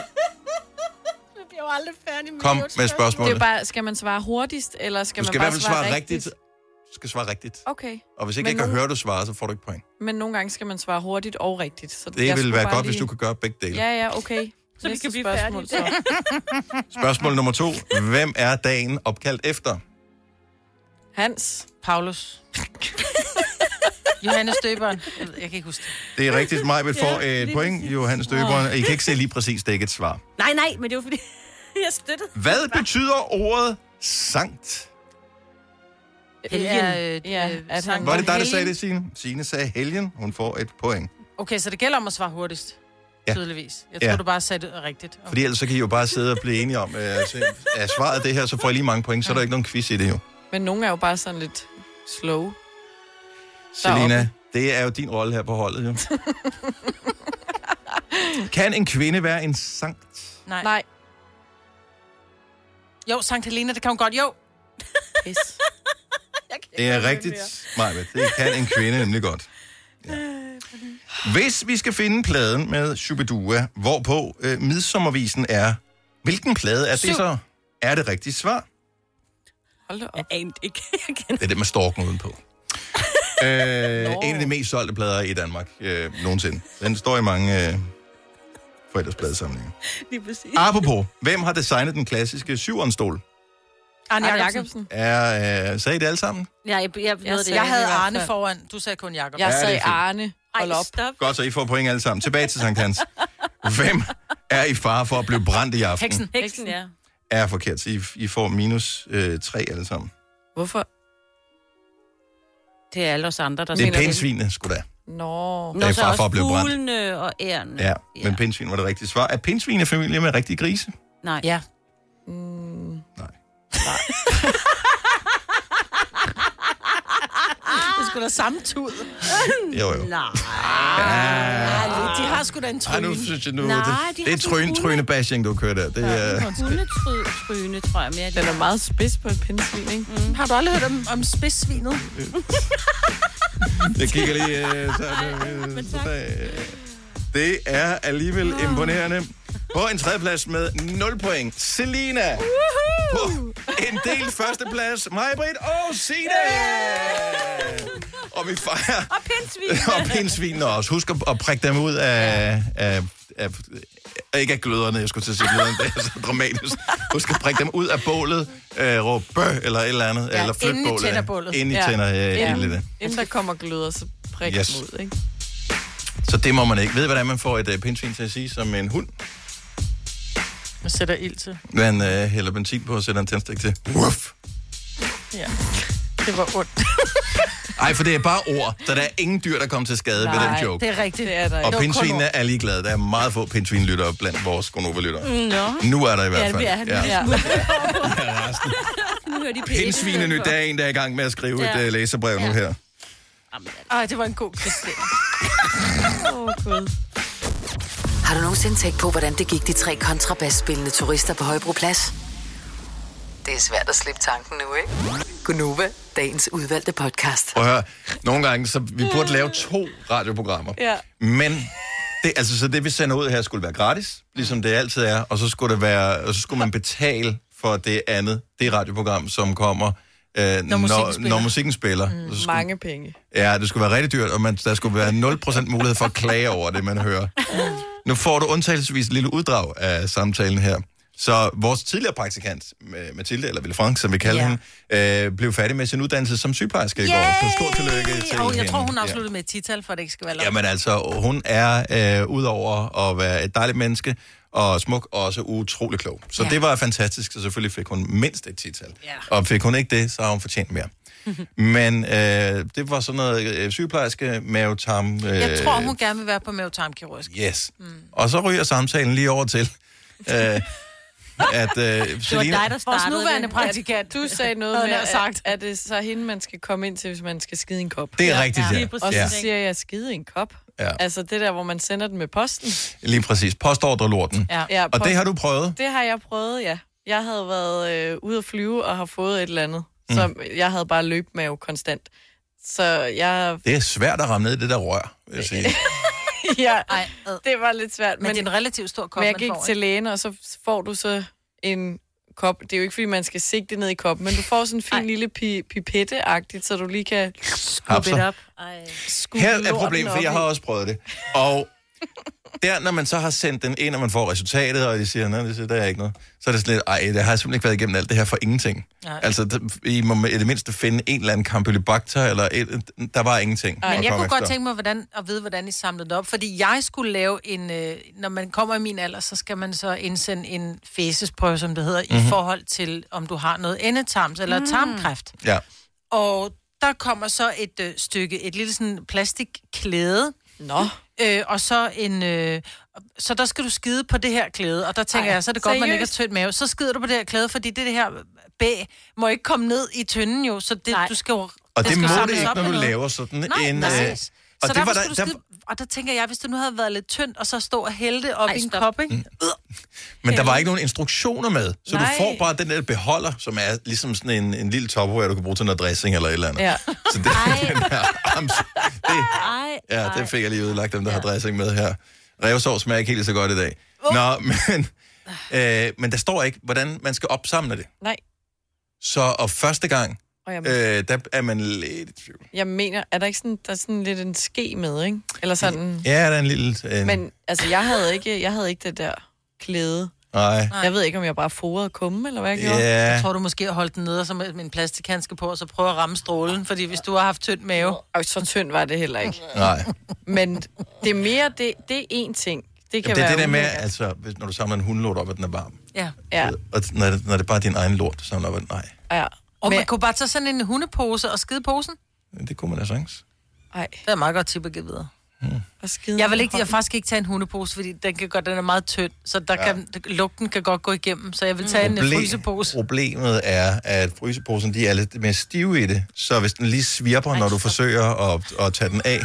jo aldrig færdig med Kom med spørgsmålet. Det er bare, skal man svare hurtigst, eller skal, du skal man bare svare, svare rigtigt? rigtigt? Du skal svare rigtigt. Okay. Og hvis ikke men jeg kan nogle... høre, du svarer, så får du ikke point. Men nogle gange skal man svare hurtigt og rigtigt. Så det vil være godt, lige... hvis du kan gøre begge dele. Ja, ja, okay. Så vi kan blive spørgsmål, færdige. Så. Spørgsmål nummer to. Hvem er dagen opkaldt efter? Hans. Paulus. Johannes Døberen. Jeg, jeg kan ikke huske det. Det er rigtigt. Mig får et point. Johannes Døberen. I kan ikke se lige præcis, det er ikke et svar. Nej, nej, men det var fordi, jeg støttede. Hvad betyder ordet sankt? Helgen. Ja, øh, ja, at han var det dig, der sagde det, Signe? Signe sagde helgen. Hun får et point. Okay, så det gælder om at svare hurtigst. Ja. Tydeligvis. Jeg tror, ja. du bare sagde det rigtigt. Okay. Fordi ellers så kan I jo bare sidde og blive enige om, øh, altså, er svaret det her, så får I lige mange point, så er der ikke nogen quiz i det jo. Men nogle er jo bare sådan lidt slow. Selina, det er jo din rolle her på holdet, jo. Kan en kvinde være en sankt? Nej. Nej. Jo, Sankt Helena, det kan hun godt. Jo. Yes. Det er rigtigt, Maja. Det kan en kvinde nemlig godt. Hvis vi skal finde pladen med Shubidua, hvorpå øh, midsommervisen er, hvilken plade er det Syv. så? Er det rigtigt svar? Hold da op. Jeg anede ikke. Det er det med storken udenpå. øh, en af de mest solgte plader i Danmark øh, nogensinde. Den står i mange øh, forældres pladesamlinger. Lige præcis. Apropos, hvem har designet den klassiske syvårensstol? Arne Arne Jacobsen. Er, øh, sagde I det alle sammen? Ja, jeg, jeg, jeg, Jeg, jeg havde Arne foran. Du sagde kun Jacob. Jeg Ja, det er sagde fint. Arne. Hold op. Stop. Godt, så I får point alle sammen. Tilbage til Sankt Hans. Hvem er i fare for at blive brændt i aften? Heksen. Heksen, ja. Er forkert, så I, I får minus øh, tre alle sammen. Hvorfor? Det er alle os andre, der Det er mener pindsvinene, sgu da. Nå. Der er i så fare også for at blive brændt. fuglene og ærerne. Ja, men pindsvin var det rigtige svar. Er pindsvin en familie med rigtige grise? Nej. Ja. Mm. Nej. Det skulle da samme tud. Jo, jo. Nej. Ja. De har sgu da en Ej, nu tryne. synes jeg nu, Nej, det, de det har er sådan trøne, hunde. trøne-bashing, du kører der. Det er, Hundetryne, tror jeg mere. Den er meget spids på et pindsvin, ikke? Mm. Har du aldrig hørt om, om spidsvinet? jeg kigger lige... Øh, så, øh, så, øh, det er alligevel imponerende. På en tredjeplads med nul point. Selina. På en del førsteplads. Maj-Brit og Signe. Og vi fejrer... Og pindsvin. og pindsvinene også. Husk at, at prikke dem ud af... af, af ikke af gløderne, jeg skulle til at sige gløderne, det er så dramatisk. Husk at prikke dem ud af bålet, øh, råb bøh, eller et eller andet, Ja, eller flyt inden I bålet. tænder bålet. Inden I Ja. tænder øh, Ja. ildet. Inden der kommer gløder, så prikker Yes. yes. dem ud, ikke? Så det må man ikke. Ved I, hvordan man får et uh, pindsvin til at sige som en hund? Jeg sætter ild til. Man uh, hælder benzin på og sætter en tændstik til. Wuff! Ja. Det var ondt. Ej, for det er bare ord, så der er ingen dyr, der kommer til skade Nej, ved den joke. det er rigtigt. Det er der Og ikke. Det var kun pindsvinene ord. er ligeglade. Der er meget få pindsvinlyttere blandt vores Gonova-lyttere. Nå. Nu er der i hvert Ja, fald. det er han. Ja. Ja. Ja, resten. Nu hører de P et. Pindsvinene, der er en, der er i gang med at skrive Ja. et uh, læserbrev nu her. Ej, det var en god quiz. Åh, oh, Gud. Har du nogensinde tænkt på, hvordan det gik de tre kontrabasspillende turister på Højbroplads? Det er svært at slippe tanken nu, ikke? Gunova, dagens udvalgte podcast. Prøv at høre, nogle gange, så vi burde lave to radioprogrammer. Ja. Men det, altså, så det, vi sender ud her, skulle være gratis, ligesom det altid er, og så skulle, det være, og så skulle man betale for det andet, det radioprogram, som kommer, øh, når, musikken spiller. når musikken spiller. Mm. Så skulle, Mange penge. ja, det skulle være rigtig dyrt, og man, der skulle være nul procent mulighed for at klage over det, man hører. Nu får du undtagelsesvis et lille uddrag af samtalen her. Så vores tidligere praktikant, Mathilde, eller Ville Frank, som vi kalder Ja. hende, øh, blev færdig med sin uddannelse som sygeplejerske i går. Så stort tillykke til Og jeg hende. tror, hun Ja. afsluttede med et tital, for at det ikke skal være løgn. Jamen altså, hun er øh, udover at være et dejligt menneske og smuk, også utrolig klog. Så Ja. det var fantastisk, så selvfølgelig fik hun mindst et tital. Ja. Og fik hun ikke det, så har hun fortjent mere. Men øh, det var sådan noget øh, sygeplejerske, mavetarm... Øh, Jeg tror, hun gerne vil være på mavetarmkirurgisk. Yes. Mm. Og så ryger samtalen lige over til, øh, at øh, Selina... dig, der Vores startede nuværende det. praktikant. Du sagde noget Havde med, jeg sagt. at, at det så er hende, man skal komme ind til, hvis man skal skide i en kop. Det er rigtigt, ja. lige præcis. Og så Ja. siger jeg, skide i en kop. Ja. Altså det der, hvor man sender den med posten. Lige præcis. Postordre-lorten. Ja. Ja, Og det har du prøvet? Det har jeg prøvet, ja. Jeg havde været øh, ude at flyve og har fået et eller andet. Mm. Så jeg havde bare løbet med jo konstant. Så jeg... Det er svært at ramme ned i det der rør, vil jeg sige. ja, Ej, ad. det var lidt svært. Men, men det er en relativt stor kop, men jeg man gik får, til ikke? lægen, og så får du så en kop. Det er jo ikke, fordi man skal sigte ned i koppen, men du får sådan en fin Ej. lille pi- pipette-agtigt, så du lige kan Hapser. Skub it up. Ej. skubbe Her er lorten problemet, for op jeg i. har også prøvet det. Og der, når man så har sendt den ind, og man får resultatet, og de siger, nej, det siger, der er ikke noget, så er det sådan lidt, ej, det har jeg simpelthen ikke været igennem alt det her for ingenting. Nej. Altså, der- I må i det mindste finde en eller anden Campylobacter, eller et, der var ingenting. Men at jeg komme kunne godt efter. tænke mig hvordan, at vide, hvordan I samlede det op. Fordi jeg skulle lave en... Øh, når man kommer i min alder, så skal man så indsende en fæsesprøve, som det hedder, mm-hmm. i forhold til, om du har noget endetarms eller mm. tarmkræft. Ja. Og der kommer så et øh, stykke, et lille sådan plastikklæde. Nå. Øh, og så en... Øh, så der skal du skide på det her klæde, og der tænker Ej, jeg, så er det godt, man ikke har seriøst? tynd mave. Så skider du på det her klæde, fordi det, det her bæg må ikke komme ned i tynden jo, så det, Nej. du skal jo... Og det, det skal må det samles ikke, op når med du noget. laver sådan Nej, en... nej. Øh, Så det der var var der- der, der- skide, og der tænker jeg, hvis det nu havde været lidt tyndt, og så stå og hælde det op Ej, i en stop. kop, ikke? Mm. Men der var ikke nogen instruktioner med, så Nej. du får bare den der beholder, som er ligesom sådan en, en lille topperware, du kan bruge til noget dressing eller et eller andet. Ja. Så det, den her, ams, det, Ej, ja, det fik jeg lige udlagt, dem der ja. har dressing med her. Revsovs smager ikke helt så godt i dag. Uh. Nå, men, øh, men der står ikke, hvordan man skal opsamle det. Nej. Så og første gang, Og jeg, øh, der er man lidt i tvivl. jeg mener, er der ikke sådan, der er sådan lidt en ske med, ikke? Eller sådan... Ja, der er en lille... En... Men altså, jeg havde ikke, jeg havde ikke det der klæde. Nej. Jeg ved ikke, om jeg bare forede kumme, eller hvad jeg gjorde. Ja. Jeg tror, du måske har holdt den nede som med en plastikhandske på, og så prøve at ramme strålen, fordi hvis du har haft tynd mave... Og så tynd var det heller ikke. Nej. Men det er mere, det, det er én ting. Det kan Jamen, det er være det der med, ulækkert. altså, hvis, når du samler en hundelort op, at den er varm. Ja. Ja. Og når det, når det er bare din egen lort, du samler op, at nej. Ja. Og Men- man kunne bare tage sådan en hundepose og skide posen. Det kunne man da sagtens. Ej. Det er meget godt tip at give videre. Og skide Jeg vil ikke, jeg vil faktisk ikke tage en hundepose, fordi den kan godt, den er meget tynd, så der ja. kan, lugten kan godt gå igennem, så jeg vil tage mm. en frysepose. Problemet er, at fryseposen, de er lidt mere stive i det, så hvis den lige svirper, når du forsøger at, at tage den af,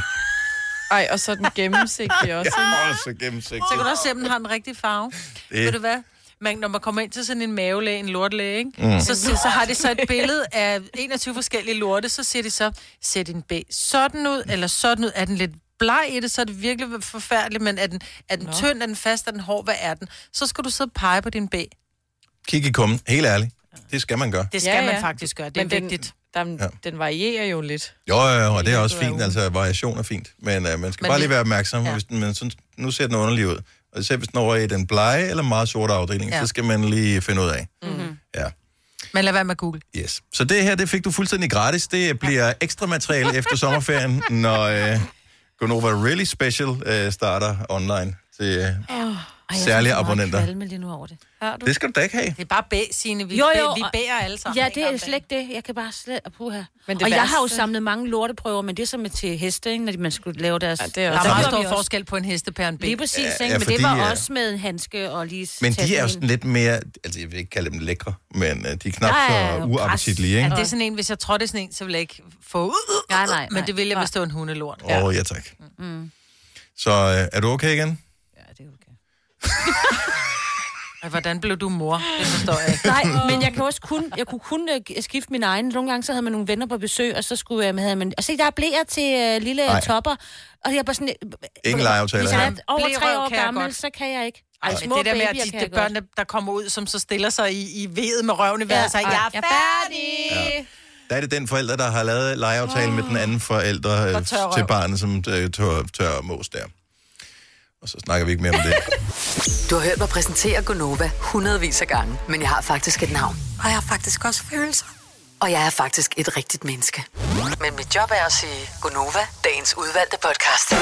Ej, og så er den gennemsigtig også. ja, så gennemsigtig. Så kan du også se, om den har den rigtige farve. Det- Ved du hvad? Man, når man kommer ind til sådan en mavelæge, en lortlæge, ikke? Mm. Så, så, så har de så et billede af enogtyve forskellige lorte, så siger de så, ser din B sådan ud, eller sådan ud, er den lidt bleg i det, så er det virkelig forfærdeligt, men er den, er den tynd, er den fast, er den hård, hvad er den? Så skal du sidde og pege på din B. Kig i kummen. Helt ærligt. Det skal man gøre. Det skal ja, ja. man faktisk gøre, det er Men den, vigtigt. Den, Ja. den varierer jo lidt. Jo, jo, jo, og det er også fint. Altså, variation er fint. Men uh, man skal Men bare det- lige være opmærksom. Ja. Ja. Hvis den, men sådan, nu ser den underlig ud. Og selv hvis den er over i den blege eller meget sorte afdeling, Ja. ja. så skal man lige finde ud af. Mm-hmm. Ja. Men lad være med Google. Yes. Så det her, det fik du fuldstændig gratis. Det bliver ekstra materiale efter sommerferien, når uh, Gonova Really Special uh, starter online til uh, Oh. særlige abonnenter. Jeg lige nu over det. Det skal du da ikke have. Det er bare bæ, Signe. Vi, Jo, jo, bæ, vi og- bærer alle sammen. Ja, ikke, det om er dagen. slet ikke det. Jeg kan bare slet... Puha. Men det Og jeg har jo værste- samlet mange lorteprøver, men det er som med til heste, ikke, når de- man skulle lave deres... Ja, det er Der er meget stor forskel på en hestepære og en bæ. Lige præcis, Ja, ikke? ja, Men det fordi, var øh, også med en handske og lige... Men tage de er jo den sådan ind. lidt mere, altså jeg vil ikke kalde dem lækre, men uh, de er knap Der er så jo uappetitlige, Ja, ikke? det er sådan en, hvis jeg trådte i sådan en, så ville jeg ikke få ud. Nej, nej, Men det ville jeg, hvis det var en hundelort. Åh, oh, ja tak. Mm. Så uh, er du okay igen? Ej, hvordan blev du mor? Det forstår jeg ikke. Nej, men jeg kan også kun, jeg kunne kun uh, skifte min egen. Nogle gange så havde man nogle venner på besøg, og så skulle jeg, havde man, og se, der er blæer til uh, lille Nej. topper. Og jeg er bare sådan... Ingen legeaftaler Hvis jeg her. er over Blerøv tre år kan jeg gammel, godt. så kan jeg ikke. Ej, Ej, men små det der med, at babyer de, kan de jeg børn, godt. der, der kommer ud, som så stiller sig i, i vedet med røven i vejret, og siger, ej, jeg er jeg er færdig. Ja. Der er det den forælder, der har lavet legeaftale oh. med den anden forælder øh, Der tør røv. til barnet, som øh, tør, tør mås der. Og så snakker vi ikke mere om det. Du har hørt mig præsentere Gonova hundredvis af gange, men jeg har faktisk et navn. Og jeg har faktisk også følelser. Og jeg er faktisk et rigtigt menneske. Men mit job er at sige Gonova, dagens udvalgte podcast.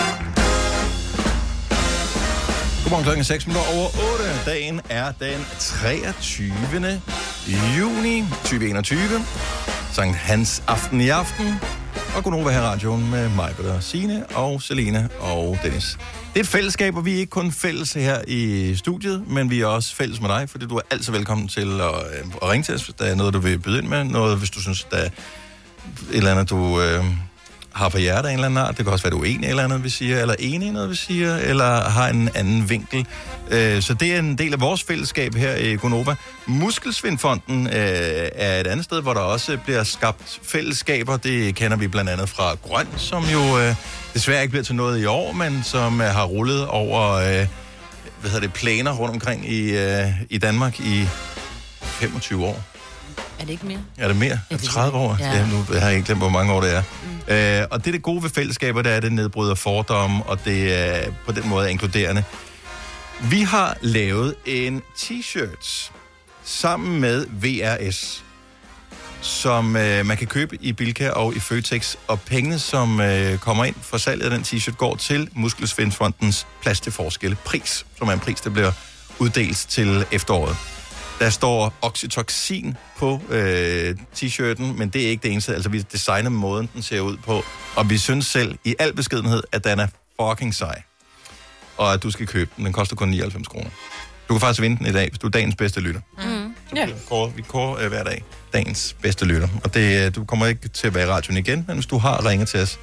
Godmorgen, klokken er seks minutter over otte. Dagen er den treogtyvende juni tyve enogtyve. Sankt Hans aften i aften. Og Gonova her i radioen med mig, Peter, Signe og Selina og Dennis. Det er et fællesskab, og vi er ikke kun fælles her i studiet, men vi er også fælles med dig, fordi du er altid velkommen til at, øh, at ringe til os, hvis der er noget, du vil byde ind med. Noget, hvis du synes, der er et eller andet, du øh, har på hjertet af en eller anden art. Det kan også være, du er enig i et eller andet, vi siger, eller enig i noget, vi siger, eller har en anden vinkel. Øh, så det er en del af vores fællesskab her i Gonova. Muskelsvindfonden øh, er et andet sted, hvor der også bliver skabt fællesskaber. Det kender vi blandt andet fra Grøn, som jo øh, desværre ikke bliver til noget i år, men som øh, har rullet over øh, hvad hedder det, planer rundt omkring i, øh, i Danmark i femogtyve år. Er det ikke mere? Er det mere? Er det tredive år? Ja. Ja. Nu har jeg ikke glemt, hvor mange år det er. Mm. Øh, og det er det gode ved fællesskaber, det er, at det nedbryder fordomme, og det er på den måde inkluderende. Vi har lavet en t-shirt sammen med V R S, som øh, man kan købe i Bilka og i Føtex, og pengene, som øh, kommer ind fra salget af den t-shirt, går til Muskelsvindfondens Plads til Forskel pris, som er en pris, der bliver uddelt til efteråret. Der står oxytocin på øh, t-shirten, men det er ikke det eneste. Altså, vi designer måden, den ser ud på. Og vi synes selv, i al beskedenhed, at den er fucking sej. Og at du skal købe den. Den koster kun nioghalvfems kroner. Du kan faktisk vinde den i dag, hvis du er dagens bedste lytter. Mm. Ja. Vi kårer, vi kårer øh, hver dag dagens bedste lytter. Og det, øh, du kommer ikke til at være i radioen igen, men hvis du har ringet til os,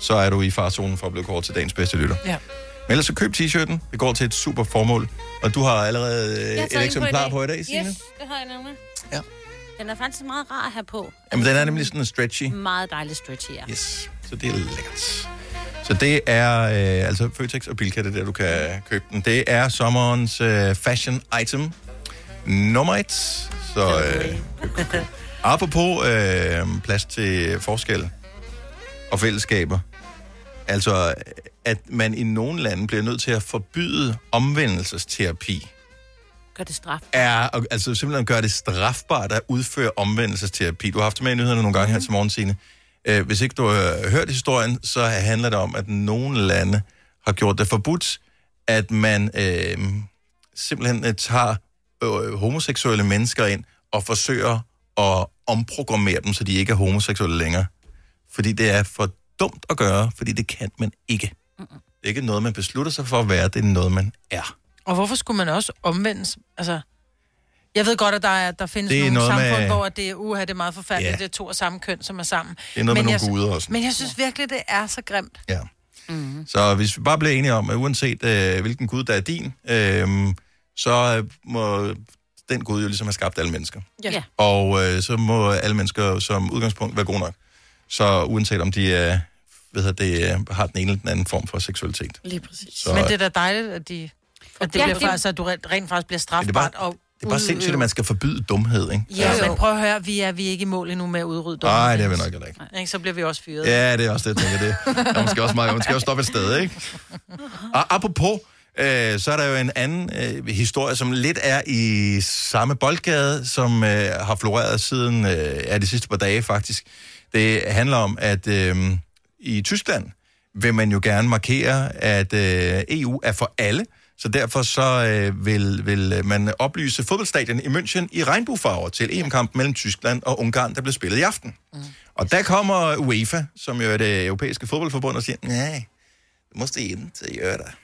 så er du i farzonen for at blive kåret til dagens bedste lytter. Ja. Men ellers så køb t-shirten. Det går til et super formål. Og du har allerede øh, et eksemplar på i dag, Signe? Yes, det har jeg nemlig. Ja. Den er faktisk meget rar at have på. Jamen, den er nemlig sådan stretchy. Meget dejlig stretchy, ja. Yes, så det er lækkert. Så det er øh, altså Føtex og Bilka, det der, du kan købe den. Det er sommerens øh, fashion item nummer et. Så øh, køb, køb. Apropos øh, plads til forskel og fællesskaber. Altså, at man i nogle lande bliver nødt til at forbyde omvendelsesterapi. Gør det straf. Er, altså simpelthen gør det strafbart at udføre omvendelsesterapi. Du har haft det med i nyhederne nogle gange her til morgen, Signe. Øh, hvis ikke du har hørt historien, så handler det om, at nogle lande har gjort det forbudt, at man øh, simpelthen tager øh, homoseksuelle mennesker ind og forsøger at omprogrammere dem, så de ikke er homoseksuelle længere. Fordi det er for dumt at gøre, fordi det kan man ikke. Det er ikke noget, man beslutter sig for at være, det er noget, man er. Og hvorfor skulle man også omvendes? Altså, jeg ved godt, at der, er, der findes Det er nogle noget samfund, med- hvor det er, uha, det er meget forfærdeligt, Ja. det er to af samme køn, som er sammen. Det er noget med men nogle jeg, guder også. Men jeg synes virkelig, det er så grimt. Ja. Mm-hmm. Så hvis vi bare bliver enige om, at uanset øh, hvilken gud, der er din, øh, så øh, må den gud jo ligesom have skabt alle mennesker. Ja. Og øh, så må alle mennesker som udgangspunkt være gode nok. Så uanset om de øh, ved jeg, det, øh, har den ene eller den anden form for seksualitet. Lige præcis. Så, Men det er da dejligt, at, de, at det Ja, bliver det- faktisk, at du rent, rent faktisk bliver strafbart. Det er bare- og det er bare sindssygt, at man skal forbyde dumhed, ikke? Ja, men prøv at høre, vi er, vi er ikke i mål endnu med at udrydde dumhed. Nej, det er vi nok heller ikke. ikke. Så bliver vi også fyret. Ja, det er også det, jeg tænker det. Der er måske også, meget, man skal også stoppe et sted, ikke? Og apropos, øh, så er der jo en anden øh, historie, som lidt er i samme boldgade, som øh, har floreret siden øh, ja, de sidste par dage faktisk. Det handler om, at øh, i Tyskland vil man jo gerne markere, at øh, E U er for alle. Så derfor så øh, vil, vil man oplyse fodboldstadion i München i regnbuefarver til E M-kampen mellem Tyskland og Ungarn, der bliver spillet i aften. Mm. Og der kommer UEFA, som jo er det europæiske fodboldforbund, og siger, nej, det måste ikke gøre det.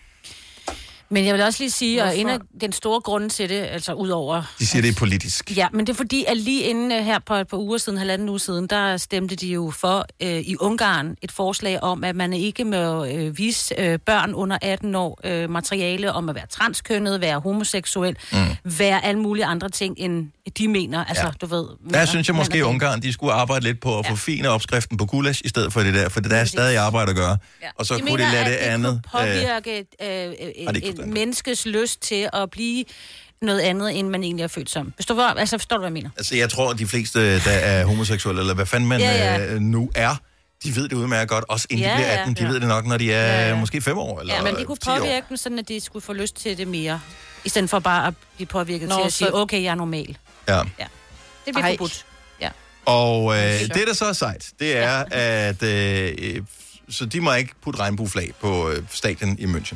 Men jeg vil også lige sige, at en af den store grunde til det, altså udover... De siger, det er politisk. Ja, men det er fordi, at lige inden uh, her på et par uger siden, halvanden uge siden, der stemte de jo for uh, i Ungarn et forslag om, at man ikke må uh, vise uh, børn under atten år uh, materiale om at være transkønnet, være homoseksuel, mm. være alle mulige andre ting, end de mener. Altså, Ja. du ved... Der synes jeg måske, at Ungarn, de skulle arbejde lidt på at ja. forfine opskriften på gulasch, i stedet for det der, for det der er stadig arbejde at gøre. Ja. Og så de kunne mener, de lade det at det andet... kunne påvirke øh, øh, det et menneskes lyst til at blive noget andet, end man egentlig er født som. Forstår du, altså, forstår du hvad jeg mener? Altså, jeg tror, at de fleste, der er homoseksuelle, eller hvad fanden man Ja, ja. øh, nu er, de ved det udmærket godt, også inden Ja, de bliver ja. atten. De Ja. ved det nok, når de er Ja, ja. måske fem år, eller Ja, men de kunne ti år. påvirke dem, sådan at de skulle få lyst til det mere. I stedet for bare at blive påvirket Nå, til at så- sige, okay, jeg er normal. Ja. Ja. Det bliver Ej. forbudt. Ja. Og øh, det, der så er sejt, det er, at øh, så de må ikke putte regnbueflag på øh, stadion i München.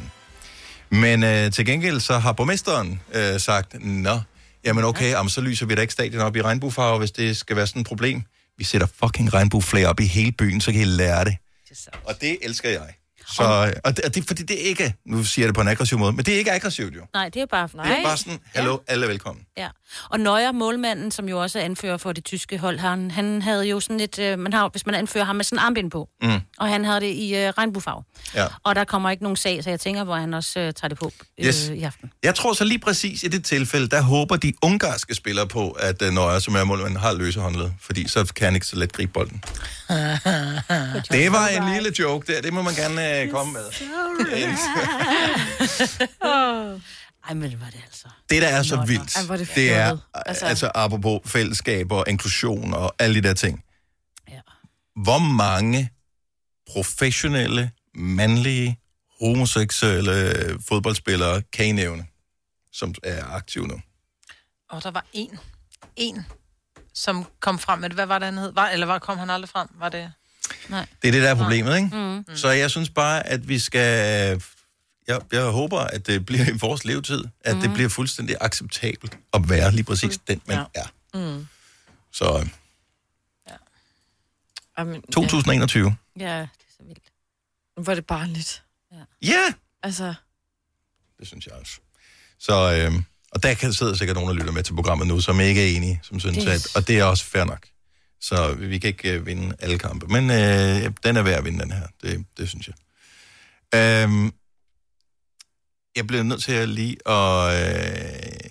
Men øh, til gengæld så har borgmesteren øh, sagt, nå, jamen okay, jamen, så lyser vi da ikke stadion op i regnbuefarver, hvis det skal være sådan et problem. Vi sætter fucking regnbueflag op i hele byen, så kan I lære det. Og det elsker jeg. Så, og, det, og det, fordi det er ikke, nu siger jeg det på en aggressiv måde, men det er ikke aggressivt jo. Nej, det er bare... Det er bare sådan, hallo, alle er velkommen. Ja. Og Neuer, målmanden, som jo også er anfører for det tyske hold, han, han havde jo sådan et... Øh, man har, hvis man anfører ham med sådan en armbind på, Mm. og han havde det i øh, regnbuefarve. Ja. Og der kommer ikke nogen sag, så jeg tænker, hvor han også øh, tager det på øh, Yes. i aften. Jeg tror så lige præcis i det tilfælde, der håber de ungarske spillere på, at uh, Neuer, som er målmand, har løse håndled, fordi så kan han ikke så let gribe bolden. Det var en lille joke der, det må man gerne uh, komme med. Ej, men det var det altså. Det, der er så vildt, Ej, hvor er det det er, fjollet. altså, Altså- altså apropos fællesskab og inklusion og alle de der ting. Ja. Hvor mange professionelle, mandlige, homoseksuelle fodboldspillere kan I nævne, som er aktive nu? Og der var en, en, som kom frem med det. Hvad var det, han hed? Var, eller var, kom han aldrig frem? Var det... Nej. Det er det, der er problemet, ikke? Mm. Så jeg synes bare, at vi skal... Jeg, jeg håber, at det bliver i vores levetid, at mm. det bliver fuldstændig acceptabelt at være lige præcis den, man ja. er. Mm. Så Amen, to tusind enogtyve. Ja, det er så vildt. Hvor er det barnligt. Ja! Yeah. Altså... Det synes jeg også. Så, øhm, og der kan sidde sikkert nogen, der lytter med til programmet nu, som ikke er enige, som synes, Det er- at... Og det er også fair nok. Så vi kan ikke øh, vinde alle kampe. Men øh, den er værd at vinde, den her. Det, det synes jeg. Øhm, jeg bliver nødt til at lige at... Øh,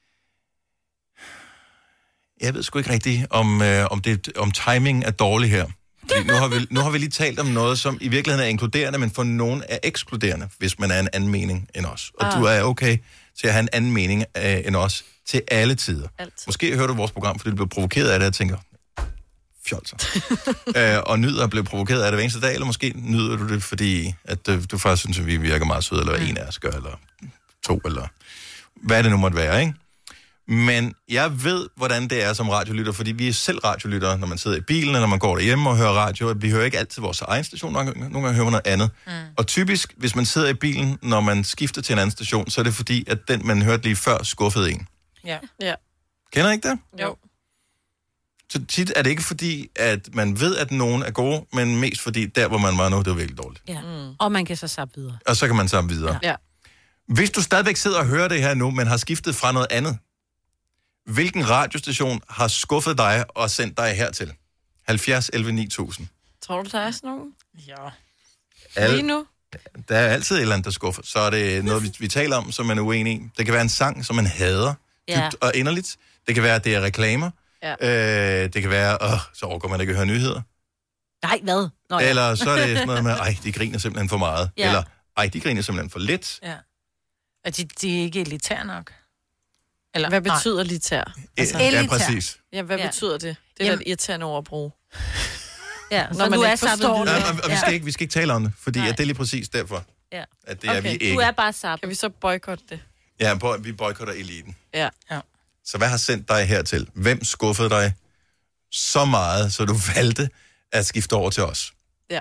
jeg ved sgu ikke rigtigt, om, øh, om, det, om timing er dårlig her. Nu har, vi, nu har vi lige talt om noget, som i virkeligheden er inkluderende, men for nogen er ekskluderende, hvis man er en anden mening end os. Og ah. du er okay til at have en anden mening øh, end os til alle tider. Altid. Måske hører du vores program, fordi du bliver provokeret af det, og tænker, fjolser. øh, og nyder at blive provokeret af det hver eneste dag, eller måske nyder du det, fordi at, øh, du faktisk synes, at vi virker meget søde, eller mm. en af os gør, eller to, eller hvad det nu måtte være, ikke? Men jeg ved, hvordan det er som radiolytter, fordi vi er selv radiolyttere, når man sidder i bilen, eller når man går derhjemme og hører radio. Vi hører ikke altid vores egen station, nogle gange, nogle gange hører man noget andet. Mm. Og typisk, hvis man sidder i bilen, når man skifter til en anden station, så er det fordi, at den, man hørte lige før, skuffede en. Ja. ja. Kender I ikke det? Jo. Så tit er det ikke fordi, at man ved, at nogen er gode, men mest fordi, der hvor man var nu, det var virkelig dårligt. Ja. Mm. Og man kan så sappe videre. Og så kan man sappe videre. Ja. Hvis du stadigvæk sidder og hører det her nu, men har skiftet fra noget andet, hvilken radiostation har skuffet dig og sendt dig hertil? halvfjerds elleve ni tusind. Tror du, der er sådan nogen? Ja. Alle, Lige nu? Der er altid et eller andet, der skuffer. Så er det noget, vi, vi taler om, som man er uenig i. Det kan være en sang, som man hader Ja. dybt og inderligt. Det kan være, at det er reklamer. Ja. Øh, det kan være, åh, så overgår man ikke at høre nyheder. Nej, hvad? Nå, ja. Eller så er det sådan noget med, ej, de griner simpelthen for meget. Ja. Eller, ej, de griner simpelthen for lidt. Ja. Og de, de er ikke elitære nok. Eller, Hvad betyder elitær? Altså, ja, præcis. Ja, hvad ja. betyder det? Det er Jamen. da et irriterende ord at bruge. Ja, Når man du ikke er forstår sappet det. Ja, og, og vi, skal ikke, vi skal ikke tale om det, fordi at det er lige præcis derfor, Ja. at det er Okay, vi ikke. Du er bare sappet. Kan vi så boykotte det? Ja, bo- vi boykotter eliten. Ja. ja. Så hvad har sendt dig hertil? Hvem skuffede dig så meget, så du valgte at skifte over til os? Ja.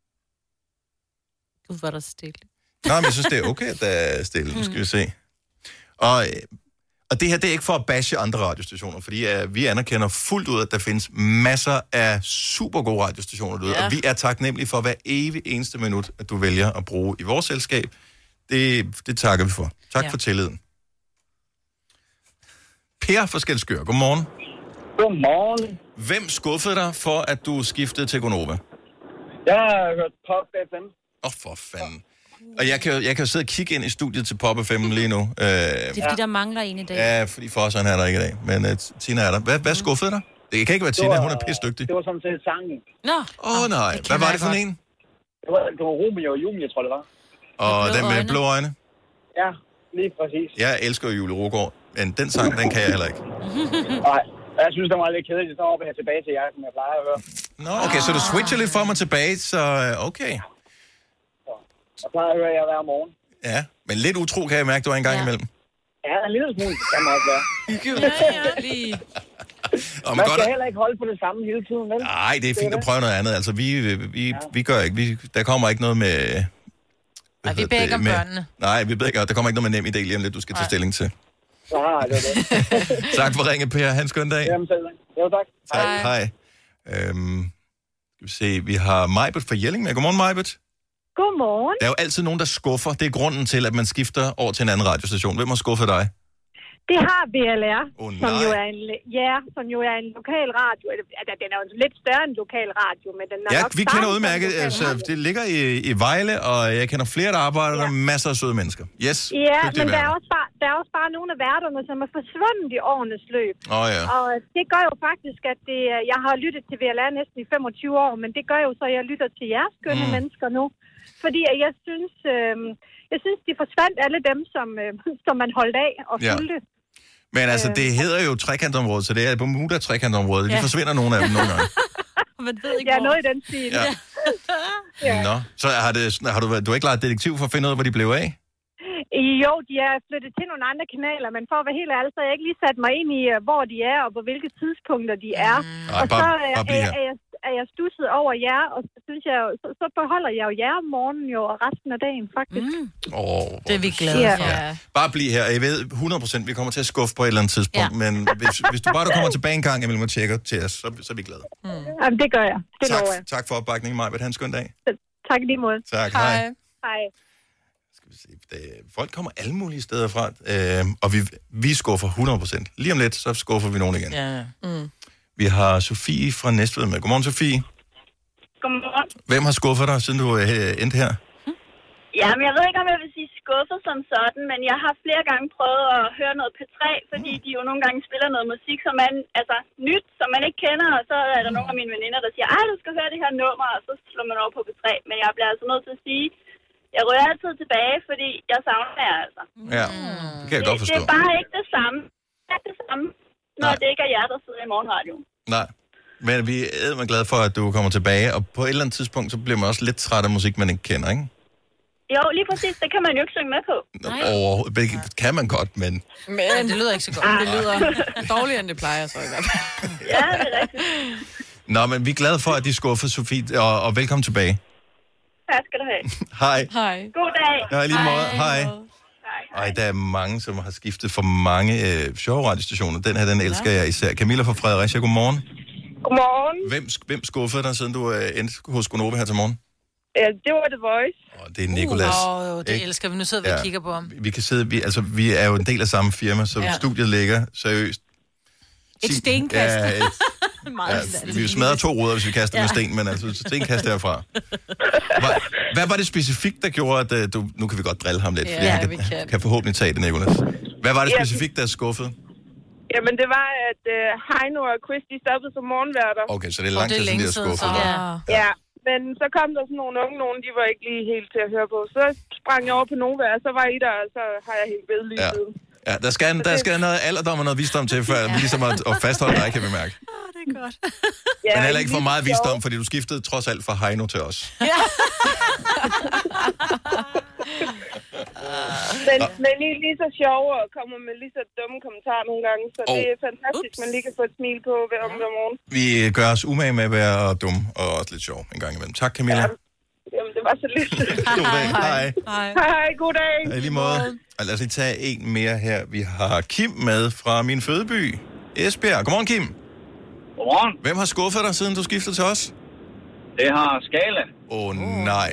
Du var der stille. Nå, men jeg synes, det er okay, at der er stille. Nu skal vi se. Og, og det her, det er ikke for at bashe andre radiostationer, fordi uh, vi anerkender fuldt ud, at der findes masser af super gode radiostationer derude, ja. Og vi er taknemmelige for hver evig eneste minut, at du vælger at bruge i vores selskab. Det, det takker vi for. Tak ja. for tilliden. Per fra Skælskør, godmorgen. Godmorgen. Hvem skuffede dig for, at du skiftede til Gonova? Jeg har hørt Pop F M. Åh, oh, for fanden. Og jeg kan, jeg kan jo sidde og kigge ind i studiet til Pop F M lige nu. Øh, Det er fordi, der mangler en i dag. Ja, fordi Fosseren er der ikke i dag. Men uh, Tina er der. Hvad, hvad skuffede dig? Det kan ikke være Tina, hun er pisdygtig. Det var sådan set sangen. Nå. Åh oh, nej, hvad var det for en? Det var, det var Romeo og Julie, tror jeg, det var. Og den med blå øjne? Ja, lige præcis. Jeg elsker jo Julie Rogård, men den sang, den kan jeg heller ikke. Nej, jeg synes, det var lidt kedeligt. Så hopper jeg tilbage til jer, som jeg plejer at høre. Nå, okay, så du switcher lidt for mig tilbage, så okay. Jeg plejer at høre jer hver morgen. Ja, men lidt utro kan jeg mærke, du er en gang Ja. imellem. Ja, en lille smule, det kan man også være. Ja, ja, lige. Og Man godt skal at- heller ikke holde på det samme hele tiden, vel? Nej, det er fint at prøve noget andet. Altså, vi, vi, ja. vi gør ikke. Vi, der kommer ikke noget med... Nej, vi beder ikke om børnene. Nej, vi beder ikke. Der kommer ikke noget med nem idé lige om lidt, du skal tage stilling til. Nej, det er det. Tak for ringe, Per. Ha' en skøn dag. Jamen selv. Jo, tak. Tak. Hej. Øhm, skal vi se, vi har Majbert fra Jelling med. Godmorgen, Majbert. Godmorgen. Der er jo altid nogen, der skuffer. Det er grunden til, at man skifter over til en anden radiostation. Hvem har skuffet dig? Det har B L R, oh, som jo er en, ja, som jo er en lokal radio. Altså, den er jo lidt større end lokal radio, men den er Ja, nok vi kender startet som udmærket. lokal Altså, radio. det ligger i, i Vejle, og jeg kender flere, der arbejder der. Masser af søde mennesker. Yes. Ja, dygtige men der er, værter. også bare, der er også bare nogle af værterne, som er forsvundet i årenes løb. Åh, oh, ja. Og det gør jo faktisk, at det, jeg har lyttet til V L R næsten i femogtyve år, men det gør jo så, at jeg lytter til jeres skønne mm. mennesker nu. Fordi jeg synes, øh, jeg synes, de forsvandt alle dem, som, øh, som man holdt af og Ja. fulgte. Men altså, det hedder jo trekantområdet, så det er Bermuda trekantområdet. De Ja. forsvinder nogle af dem nogle gange. Man ved ikke, Ja, hvor. noget i den stil. Ja. Ja. Nå, så har, det, har du, været- du har ikke leget detektiv for at finde ud af, hvor de blev af? Jo, de er flyttet til nogle andre kanaler, men for at være helt ærlig, så har jeg ikke lige sat mig ind i, øh, hvor de er, og på hvilke tidspunkter de er. Nej, og bare- så bare er, bliv er, her. er, jeg, er jeg stusset over jer, og så synes jeg, jo- så, så beholder jeg jo jer om morgenen jo, og resten af dagen, faktisk. Mm. Oh, Det er vi glade Ja. for. Ja. Bare bliv her. Jeg ved hundrede procent, vi kommer til at skuffe på et eller andet tidspunkt, ja. men hvis, hvis du bare du kommer tilbage en gang imellem og tjekker til os, så, så er vi glade. Mm. Jamen, det gør jeg. Det Tak, lover jeg. tak for opbakningen, Maja. Ha' en skøn dag. Tak i lige måde. Tak, hej. hej. Hej. Folk kommer alle mulige steder fra, øh, og vi, vi skuffer hundrede procent. Lige om lidt, så skuffer vi nogen igen. Ja. Mm. Vi har Sofie fra Næstved med. Godmorgen, Sofie. Godmorgen. Hvem har skuffet dig, siden du øh, endte her? Jamen, jeg ved ikke, om jeg vil sige skuffet som sådan, men jeg har flere gange prøvet at høre noget P tre, fordi de jo nogle gange spiller noget musik, som man, altså nyt, som man ikke kender, og så er der nogle af mine veninder, der siger, ej, du skal høre det her nummer, og så slår man over på P tre. Men jeg bliver altså nødt til at sige, jeg rører altid tilbage, fordi jeg savner jer, altså. Ja, det kan jeg det, godt forstå. Det er bare ikke det samme. Det er det samme, når Nej. det ikke er jer, der sidder i morgenradioen. Nej, men vi er meget glade for, at du kommer tilbage, og på et eller andet tidspunkt, så bliver man også lidt træt af musik, man ikke kender, ikke? Jo, lige præcis. Det kan man jo ikke synge med på. Overhovedet. Det kan man godt, men... Men det lyder ikke så godt. Det lyder dårligere, end det plejer så i hvert fald. Ja, det er rigtigt. Nå, men vi er glade for, at de skuffer, Sofie, og, og velkommen tilbage. Tak skal du have. Hej. Hej. God dag. Ja, lige måde. Hej. Hej. Ej, der er mange, som har skiftet for mange øh, sjove radiostationer. Den her, den elsker jeg især. Camilla fra Fredericia, godmorgen. Godmorgen. Hvem, hvem skuffede dig, siden du øh, endte hos Gonova her til morgen? Ja, det var The Voice. Og det er Nicolas. Åh, oh, det Ikke? elsker vi. Nu sidder vi Ja. og kigger på ham. Vi kan sidde, vi, altså, vi er jo en del af samme firma, så Ja. ja. studiet ligger seriøst. Et stenkast. Ja, et, ja, vi smadrer to ruder, hvis vi kaster ja. med sten, men altså stenkast derfra. Hvad, hvad var det specifikt, der gjorde, at uh, du... Nu kan vi godt drille ham lidt, Ja, fordi han vi kan, kan. kan forhåbentlig tage det, Nicolas. Hvad var det Ja. specifikt, der skuffede? Jamen, det var, at uh, Heino og Chris, de stoppede som morgenværter. Okay, så det er lang tid siden, de har skuffet. Ja. ja, men så kom der sådan nogle unge nogen, de var ikke lige helt til at høre på. Så sprang jeg over på Nova, og så var I der, og så har jeg helt ved lige Ja. siden. Ja, der skal, der skal noget alderdom og noget visdom til, før ja. ligesom at, at fastholde dig, kan vi mærke. Det er godt. Ja, men heller ikke for meget visdom, fordi du skiftede trods alt fra Heino til os. Ja. men, men I er lige så sjove og kommer med lige så dumme kommentarer nogle gange, så oh. det er fantastisk, man lige kan få et smil på hver om hver morgen. Vi gør os umage med at være dum og også lidt sjov en gang imellem. Tak, Camilla. Ja. Jamen, det var så lidt. God dag. Hej. Hej. Hej, god dag. I lige måde. Og lad os lige tage en mere her. Vi har Kim med fra min fødeby, Esbjerg. Godmorgen, Kim. Godmorgen. Hvem har skuffet dig, siden du skiftede til os? Det har Skala. Åh, oh, nej.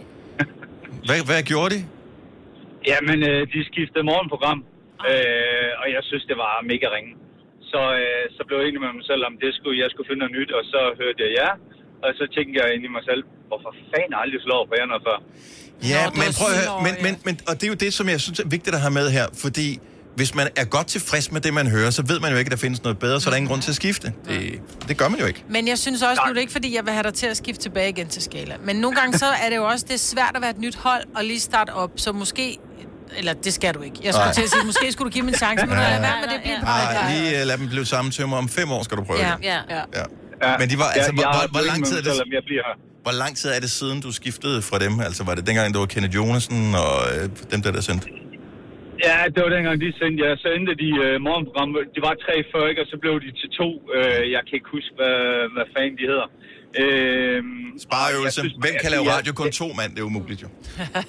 Hvad, hvad gjorde de? Jamen, øh, de skiftede morgenprogram, øh, og jeg synes, det var mega ringe. Så, øh, så blev jeg enig med mig selv, om det skulle, jeg skulle finde noget nyt, og så hørte jeg ja. Og så tænkte jeg ind i mig selv, hvorfor fanden har jeg aldrig slået på jer noget før? Ja, Nå, men prøv at høre, men, men, men, og det er jo det, som jeg synes er vigtigt at have med her, fordi hvis man er godt tilfreds med det, man hører, så ved man jo ikke, at der findes noget bedre, så er der ingen grund til at skifte. Det, det gør man jo ikke. Men jeg synes også, nu er det ikke, fordi jeg vil have dig til at skifte tilbage igen til Skala. Men nogle gange så er det jo også, det er svært at være et nyt hold og lige starte op, så måske... Eller det skal du ikke. Jeg skulle Nej. til at sige, måske skulle du give mig en chance, men du lade være med det blive Nej, lige uh, lad dem blive samme tømmer. Om fem år skal du prøve Ja, det. ja, ja. Ja. Men de var, altså, Ja, jeg hvor, har hvor, hvor, lang tid er det, selvom jeg bliver her. hvor lang tid er det siden, du skiftede fra dem? Altså, var det dengang, det var Kenneth Jonasen og øh, dem, der der sendte? Ja, det var dengang, de sendte jeg. Så endte de uh, morgenprogram. De var tre før, ikke? Og så blev de til to. Uh, jeg kan ikke huske, hvad, hvad fanden de hedder. Uh, Spareøvelse. Hvem kan lave jeg- radio? Kun to mand. Det er umuligt, jo.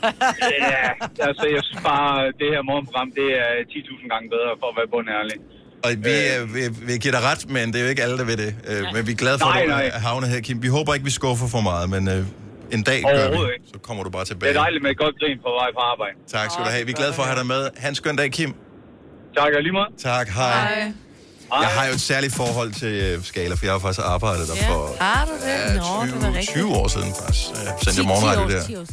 Ja, altså jeg synes bare, det her morgenprogram, det er ti tusind gange bedre, for at være bundærlig. Og vi, øh, vi, vi giver dig ret, men det er jo ikke alle, der ved det. Øh, men vi er glade for, Nej, at du nej. er havnet her, Kim. Vi håber ikke, vi skuffer for meget, men øh, en dag gør vi. Overhovedet ikke. Så kommer du bare Det tilbage. er dejligt med et godt grin på vej på arbejde. Tak skal du have. Vi er glade for at have dig med. Ha' en skøn dag, Kim. Tak, og lige meget. Tak, hej. Jeg har jo et særligt forhold til øh, Skala, for jeg har faktisk arbejdet der Ja. for Har du det? Nå, det var rigtigt. tyve år siden faktisk. Jeg sendte jeg morgenradio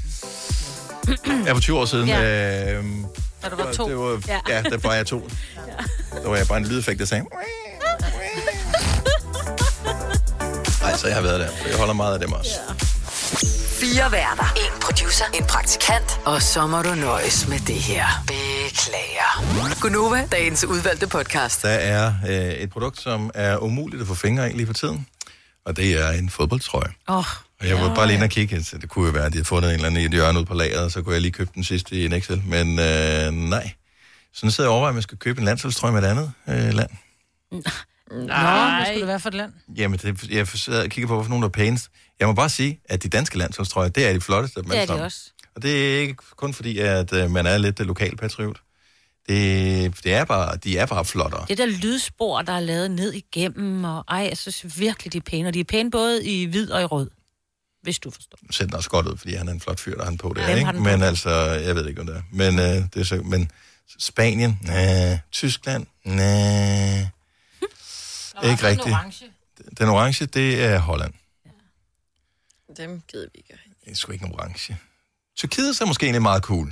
der. Ja, for tyve år siden. Ja. Øh, Da du var to. Det var, Ja. ja, der var jeg to. Der var jeg bare en lydeffekt, der sagde... Ej, så jeg har været der. Jeg holder meget af dem også. Fire værter. En producer. En praktikant. Og så må du nøjes med det her. Beklager. Gunova, dagens udvalgte podcast. Der er øh, et produkt, som er umuligt at få fingre i lige for tiden. Og det er en fodboldtrøje. Åh. Oh. Og jeg var bare lige inde og kigge. Så det kunne jo være, at de havde fundet en eller anden i et hjørne ude på lageret, og så kunne jeg lige købe den sidste i en Excel. Men øh, nej. Så nu sidder jeg og overvejer, om jeg skal købe en landsholdstrøje med et andet øh, land. Nej. Nå, hvad skulle det være for et land? Jamen, det, jeg sidder og kigger på, hvorfor nogen der er pænest. Jeg må bare sige, at de danske landsholdstrøjer, det er de flotteste af dem Det er alle de sammen. også. Og det er ikke kun fordi, at øh, man er lidt lokalpatriot. Det, det er bare, de er bare flottere. Det der lydspor, der er lavet ned igennem, og ej, jeg synes virkelig, de er pæne. Og de er pæne både i hvid og i rød, hvis du forstår. Nu ser den også godt ud, fordi han er en flot fyr, der har han på det, Ja, hvem ikke? har den Men på? altså, jeg ved ikke, om det er. Men, øh, det er så, men Spanien, næh. Tyskland, næh. Ikke rigtigt. Den orange, det er Holland. Dem gider vi ikke. Det er sgu ikke en orange. Tyrkiet er måske egentlig meget cool.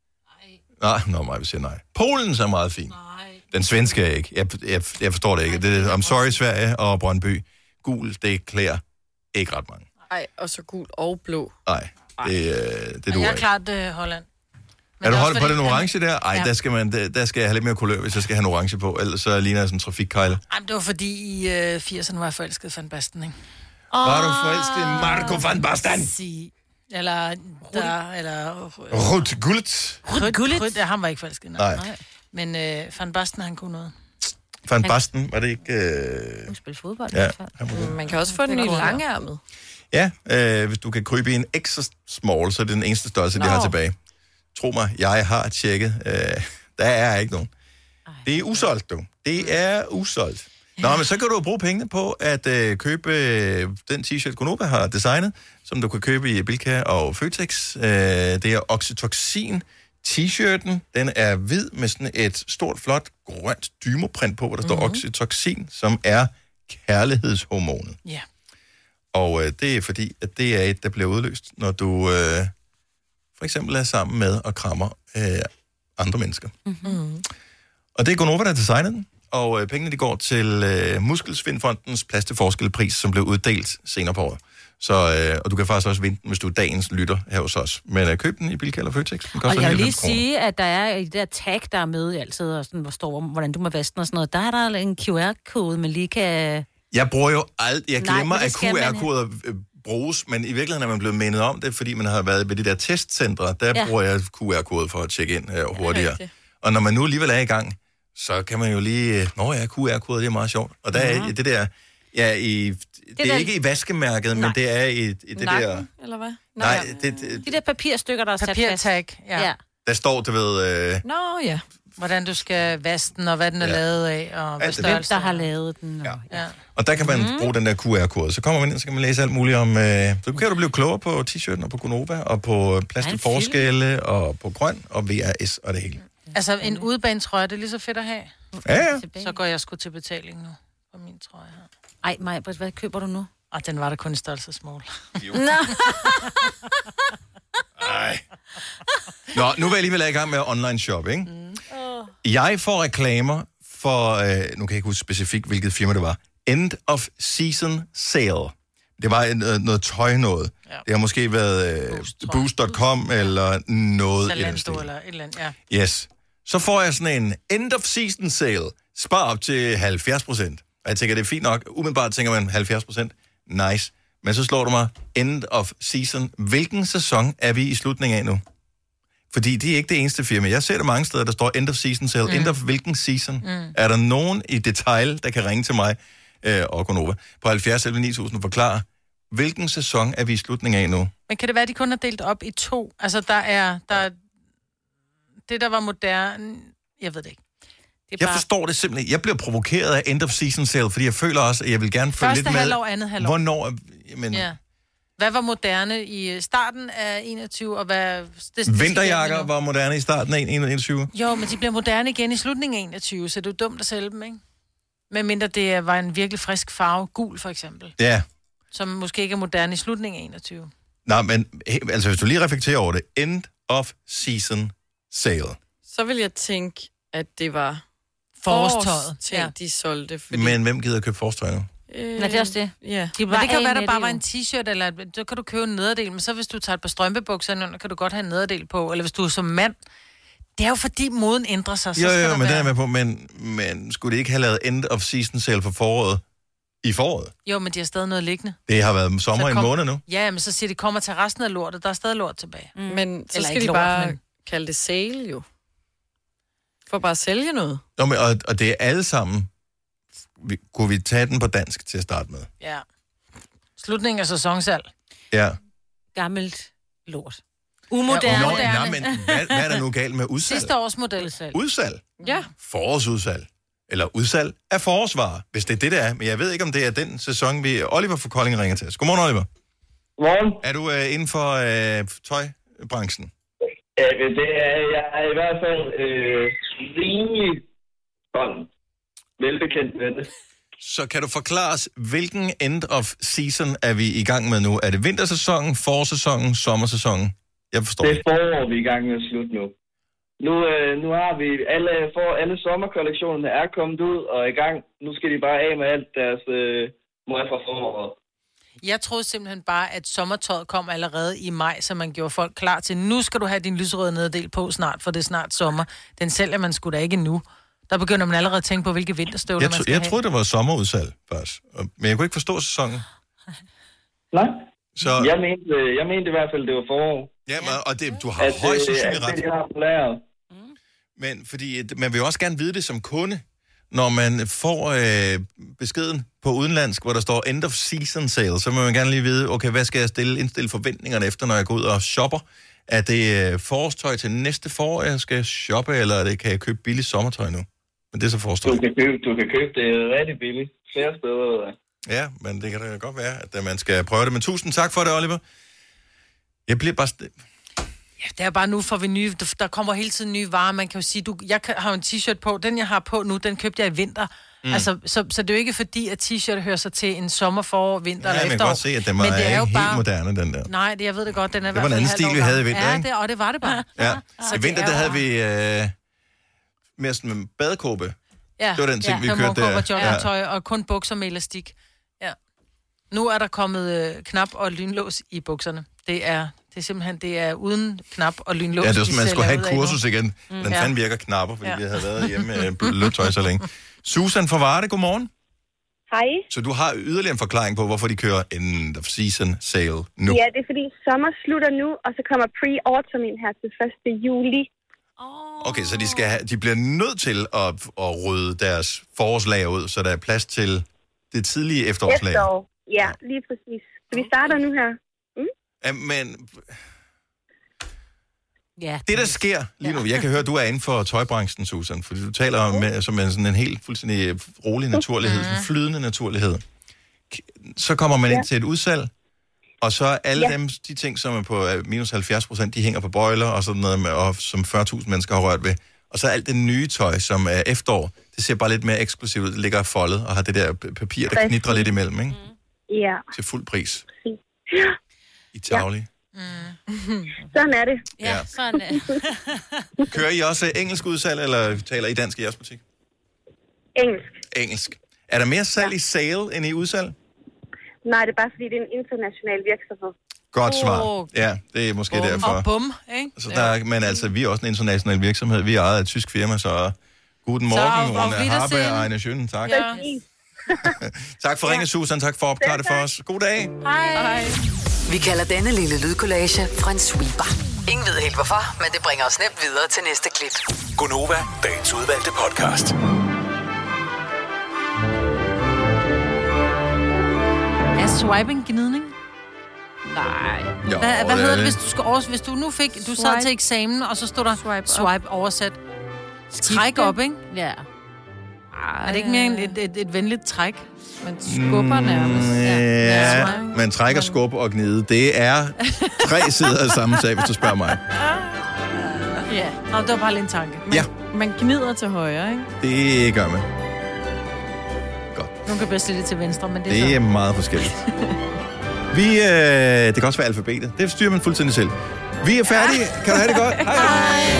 Nej. Nej, nå, jeg siger nej. Polen er meget fin. Nej. Den svenske er ikke. Jeg, jeg, jeg forstår det ikke. Det er, I'm sorry, Sverige og Brøndby. Gul, det klæder ikke ret mange. Nej, og så gul og blå. Nej, det, det, det duer Jeg er ikke. klart uh, Holland. Men er du holdt på den orange der? Ej, ja. der, skal man, der, der skal jeg have lidt mere kulør, hvis jeg skal have en orange på. Ellers så ligner jeg sådan en trafikkejle. Jamen, det var fordi i øh, firserne var jeg forelsket Van Basten, ikke? Oh. Var du forelsket i Marco Van Basten? Si. Eller der, eller... Ruud Gullit. Ruud Gullit? Ja, han var ikke forelsket, nej. Nej. Men øh, Van Basten, han kunne noget. Van Basten, var det ikke... Øh... Han spiller fodbold. Ja, man kan også få den i langærmet. Ja, øh, hvis du kan krybe i en extra small, så er det den eneste størrelse, de har tilbage. Tro mig, jeg har tjekket. Øh, der er ikke nogen. Det er usolgt, du. Det er usolgt. Nå, men så kan du bruge pengene på at øh, købe øh, den t-shirt, Gonova har designet, som du kan købe i Bilka og Føtex. Øh, det er Oxytocin. T-shirten, den er hvid med sådan et stort, flot, grønt dymoprint på, hvor der står mm-hmm. Oxytocin, som er kærlighedshormonet. Ja. Og øh, det er fordi, at det er et, der bliver udløst, når du øh, for eksempel er sammen med og krammer øh, andre mennesker. Mm-hmm. Og det er Gonova, der har designet den, og øh, pengene de går til øh, Muskelsvindfondens Plads til Forskel-pris, som blev uddelt senere på året. Så, øh, og du kan faktisk også vinde den, hvis du er dagens lytter her hos os. Men øh, køb den i Bilka eller Føtex. Og jeg vil lige sige, at der er i det der tag, der er med altid, og sådan, hvor står, hvordan du må vaske den og sådan noget. Der er der en Q R-kode, man lige kan... Jeg bruger jo alt. Jeg glemmer, Nej, at Q R-koder man... bruges, men i virkeligheden er man blevet mindet om det, fordi man har været ved de der testcentre. Der ja. bruger jeg Q R-kode for at tjekke ind uh, hurtigere. Og når man nu alligevel er i gang, så kan man jo lige... Nå ja, Q R-koder, det er meget sjovt. Og der er ja. det der... Ja, i, det, det er der... ikke i vaskemærket, Nej. men det er i, i det Nakken, der... eller hvad? Nej, det, det... De der papirstykker, der er sat fast. Papirtag, ja. ja. Der står, du ved... Øh... Nå, ja. Hvordan du skal vaske den, og hvad den er ja. lavet af, og hvad størrelse. Hvem der har lavet den. Og... Ja. Ja. Og der kan man mm. bruge den der Q R-kode. Så kommer man ind, så kan man læse alt muligt om... Øh... Så kan du blive klogere på t-shirten, og på Gonova, og på Plads til Forskelle, og på grøn, og V R S, og det hele. Altså, en udebanetrøje, det er lige så fedt at have. Ja, ja. Så går jeg sgu til betaling nu, på min trøje her. Ej, Maja, hvad køber du nu? Og den var der kun i størrelse small. Nå. Ej. Nå, nu vil jeg alligevel i gang med online shopping. Mm. Oh. Jeg får reklamer for, øh, nu kan jeg ikke huske specifikt, hvilket firma det var, End of Season Sale. Det var en, øh, noget tøj noget. Ja. Det har måske været øh, boost punktum com eller noget. Zalando eller et eller andet, ja. Yes. Så får jeg sådan en End of Season Sale. Spar op til halvfjerds procent. Og jeg tænker, det er fint nok. Umiddelbart tænker man halvfjerds procent. Nice. Men så slår du mig End of Season. Hvilken sæson er vi i slutningen af nu? Fordi det er ikke det eneste firma. Jeg ser det mange steder, der står End of Season Sale. Mm. End of hvilken season? Mm. Er der nogen i detalj, der kan ringe til mig øh, og Gonova på halvfjerds elleve ni tusind og forklare, hvilken sæson er vi i slutningen af nu? Men kan det være, at de kun er delt op i to? Altså, der er... Der er det, der var moderne... Jeg ved det ikke. Det jeg bare... forstår det simpelthen. Jeg bliver provokeret af End of Season Sale, fordi jeg føler også, at jeg vil gerne følge Første lidt med... halvår, andet halvår. Hvornår... Men... Ja. Hvad var moderne i starten af enogtyve, og hvad... Det, det Vinterjakker var moderne i starten af enogtyve. Jo, men de bliver moderne igen i slutningen af enogtyve, så det er jo dumt at sælge dem, ikke? Medmindre det var en virkelig frisk farve, gul for eksempel. Ja. Som måske ikke er moderne i slutningen af enogtyve. Nej, men altså hvis du lige reflekterer over det. End of Season Sale. Så vil jeg tænke, at det var... Forårstøjet. Ting, ja. De solgte. Fordi... Men hvem gider købe forårstøj nu? Øh, Nej, det er også det. Ja. De men det kan jo være, der bare var en t-shirt, eller så kan du købe en nederdel, men så hvis du tager et par strømpebukser, kan du godt have en nederdel på, eller hvis du er som mand. Det er jo fordi moden ændrer sig. Så jo, jo, jo, men være... det er med på, men, men skulle det ikke have lavet End of Season Sale for foråret i foråret? Jo, men de har stadig noget liggende. Det har været sommer kom... i en måned nu. Ja, men så siger de, kommer til resten af lortet, der er stadig lort tilbage. Mm. Men så eller skal de lort, bare men... kalde det sale jo. For bare at sælge noget. Nå, men, og, og det er alle sammen... Vi, kunne vi tage den på dansk til at starte med? Ja. Slutningen af sæsonsalg. Ja. Gammelt lort. Umoderne. Ja, umoderne. Nej, men hvad, hvad er der nu galt med udsalg? Sidste års modelsalg. Udsalg? Ja. Forårsudsalg. Eller udsalg af forårsvarer, hvis det er det, der er. Men jeg ved ikke, om det er den sæson, vi... Oliver fra Kolding ringer til os. Godmorgen, Oliver. Godmorgen. Er du øh, inden for øh, tøjbranchen? Ja, det er jeg er i hvert fald øh, rimelig sådan velbekendt med det. Så kan du forklare os, hvilken end of season er vi i gang med nu? Er det vintersæsonen, forårssæsonen, sommersæsonen? Jeg forstår det. Det er forår, vi er i gang med at slutte nu. Nu, øh, nu har vi alle, for, alle sommerkollektionerne er kommet ud og er i gang. Nu skal de bare af med alt deres øh, møg fra foråret. Jeg troede simpelthen bare, at sommertøjet kom allerede i maj, så man gjorde folk klar til, nu skal du have din lyserøde nederdel på snart, for det er snart sommer. Den sælger man sgu da ikke nu. Der begynder man allerede at tænke på, hvilke vinterstøvler jeg man skal Jeg have. troede, det var sommerudsalg, faktisk. Men jeg kunne ikke forstå sæsonen. Nej. Så... Jeg, mente, jeg mente i hvert fald, det var forår. Ja, og det, du har højst sandsynligt ret. Det, har lært. Men fordi man vil jo også gerne vide det som kunde, når man får øh, beskeden på udenlandsk, hvor der står end of season sale, så må man gerne lige vide, okay, hvad skal jeg stille, indstille forventningerne efter, når jeg går ud og shopper? Er det øh, forårstøj til næste forår, jeg skal shoppe, eller er det, kan jeg købe billigt sommertøj nu? Men det er så forårstøj. Du kan købe, du kan købe det rigtig billigt. Flere steder. Ja, men det kan da godt være, at man skal prøve det. Men tusind tak for det, Oliver. Jeg bliver bare... St- Ja, det er bare nu, får vi nye, der kommer hele tiden nye varer. Man kan jo sige, du, jeg har en t-shirt på, den jeg har på nu, den købte jeg i vinter. Mm. Altså, så, så det er jo ikke fordi, at t-shirt hører sig til en sommer, forår, vinter ja, eller efterår. Jeg kan godt se, at den var det er jo helt bare... moderne, den der. Nej, det, jeg ved det godt, den er det var en anden stil, vi havde i vinter, ja, ikke? Det, og det var det bare. Ja, så i vinter, der havde vi øh, mere sådan en badekåbe. Ja, det var den ting, ja, vi kørte der. Og joggingtøj ja. Og kun bukser med elastik. Ja. Nu er der kommet øh, knap og lynlås i bukserne. Det er... Det er simpelthen, det er uden knap og lynlås. Ja, det var sådan, man skulle have et kursus igen. Mm, Den ja. fanden virker knapper, fordi ja. vi havde været hjemme med blødt tøj så længe. Susan fra Varde, godmorgen. Hej. Så du har yderligere en forklaring på, hvorfor de kører end of season sale nu? Ja, det er fordi sommer slutter nu, og så kommer pre-autumn ind her til første juli. Okay, så de, skal have, de bliver nødt til at, at rydde deres forårslager ud, så der er plads til det tidlige efterårslager. Efterår, ja, lige præcis. Så vi starter nu her. Mm? Ja, men ja. det, der sker lige nu, jeg kan høre, at du er inden for tøjbranchen, Susan, fordi du taler om med, som en, sådan en helt fuldstændig rolig naturlighed, en flydende naturlighed. Så kommer man ind til et udsalg, og så er alle ja. dem, de ting, som er på minus halvfjerds procent, de hænger på bøjler, og sådan noget, med, og som fyrre tusind mennesker har rørt ved. Og så er alt det nye tøj, som er efterår, det ser bare lidt mere eksklusivt ud. Det ligger foldet og har det der papir, der knitrer lidt imellem, ikke? Ja. Til fuld pris. Ja. I taglig. Ja. Mm. Sådan er det. Ja, sådan er det. Kører I også engelsk udsalg, eller taler I dansk i jeres butik? Engelsk. Engelsk. Er der mere salg ja. i sale end i udsalg? Nej, det er bare fordi, det er en international virksomhed. Godt svar. Ja, det er måske bum. derfor. Og bum, ikke? Så der, ja. Men altså, vi er også en international virksomhed. Vi er ejet af et tysk firma, så guten morgen, Rune Harbe og Ejne Schøn. Tak. Ja. Tak for ringen, Susan. Tak for at opklare det for os. God dag. Hej. Hej. Vi kalder denne lille lydkollage en sweeper. Ingen ved helt hvorfor, men det bringer os nemt videre til næste klip. Gonova, dagens udvalgte podcast. Er swiping gnidning? Nej. Jo, Hvad, hvad det hedder er det, det. hvis du, skal over, hvis du nu fik, du sad Swipe. til eksamen, og så stod der swipe, swipe oversat. Skifte. Træk op, ikke? Ja. Er det ikke mere en, et, et, et venligt træk? Man skubber nærmest. Ja, ja. Swipe. Man trækker skub og gnide. Det er tre sider af samme sag, hvis du spørger mig. Ja, Nå, det var bare lige en tanke. Man, Ja. man gnider til højre, ikke? Det gør man. Nogle kan bedst lidt til venstre, men det er Det så. er meget forskelligt. Vi, øh, det kan også være alfabetet. Det styrer man fuldstændig selv. Vi er færdige. Kan du have det godt? Hej. Hej.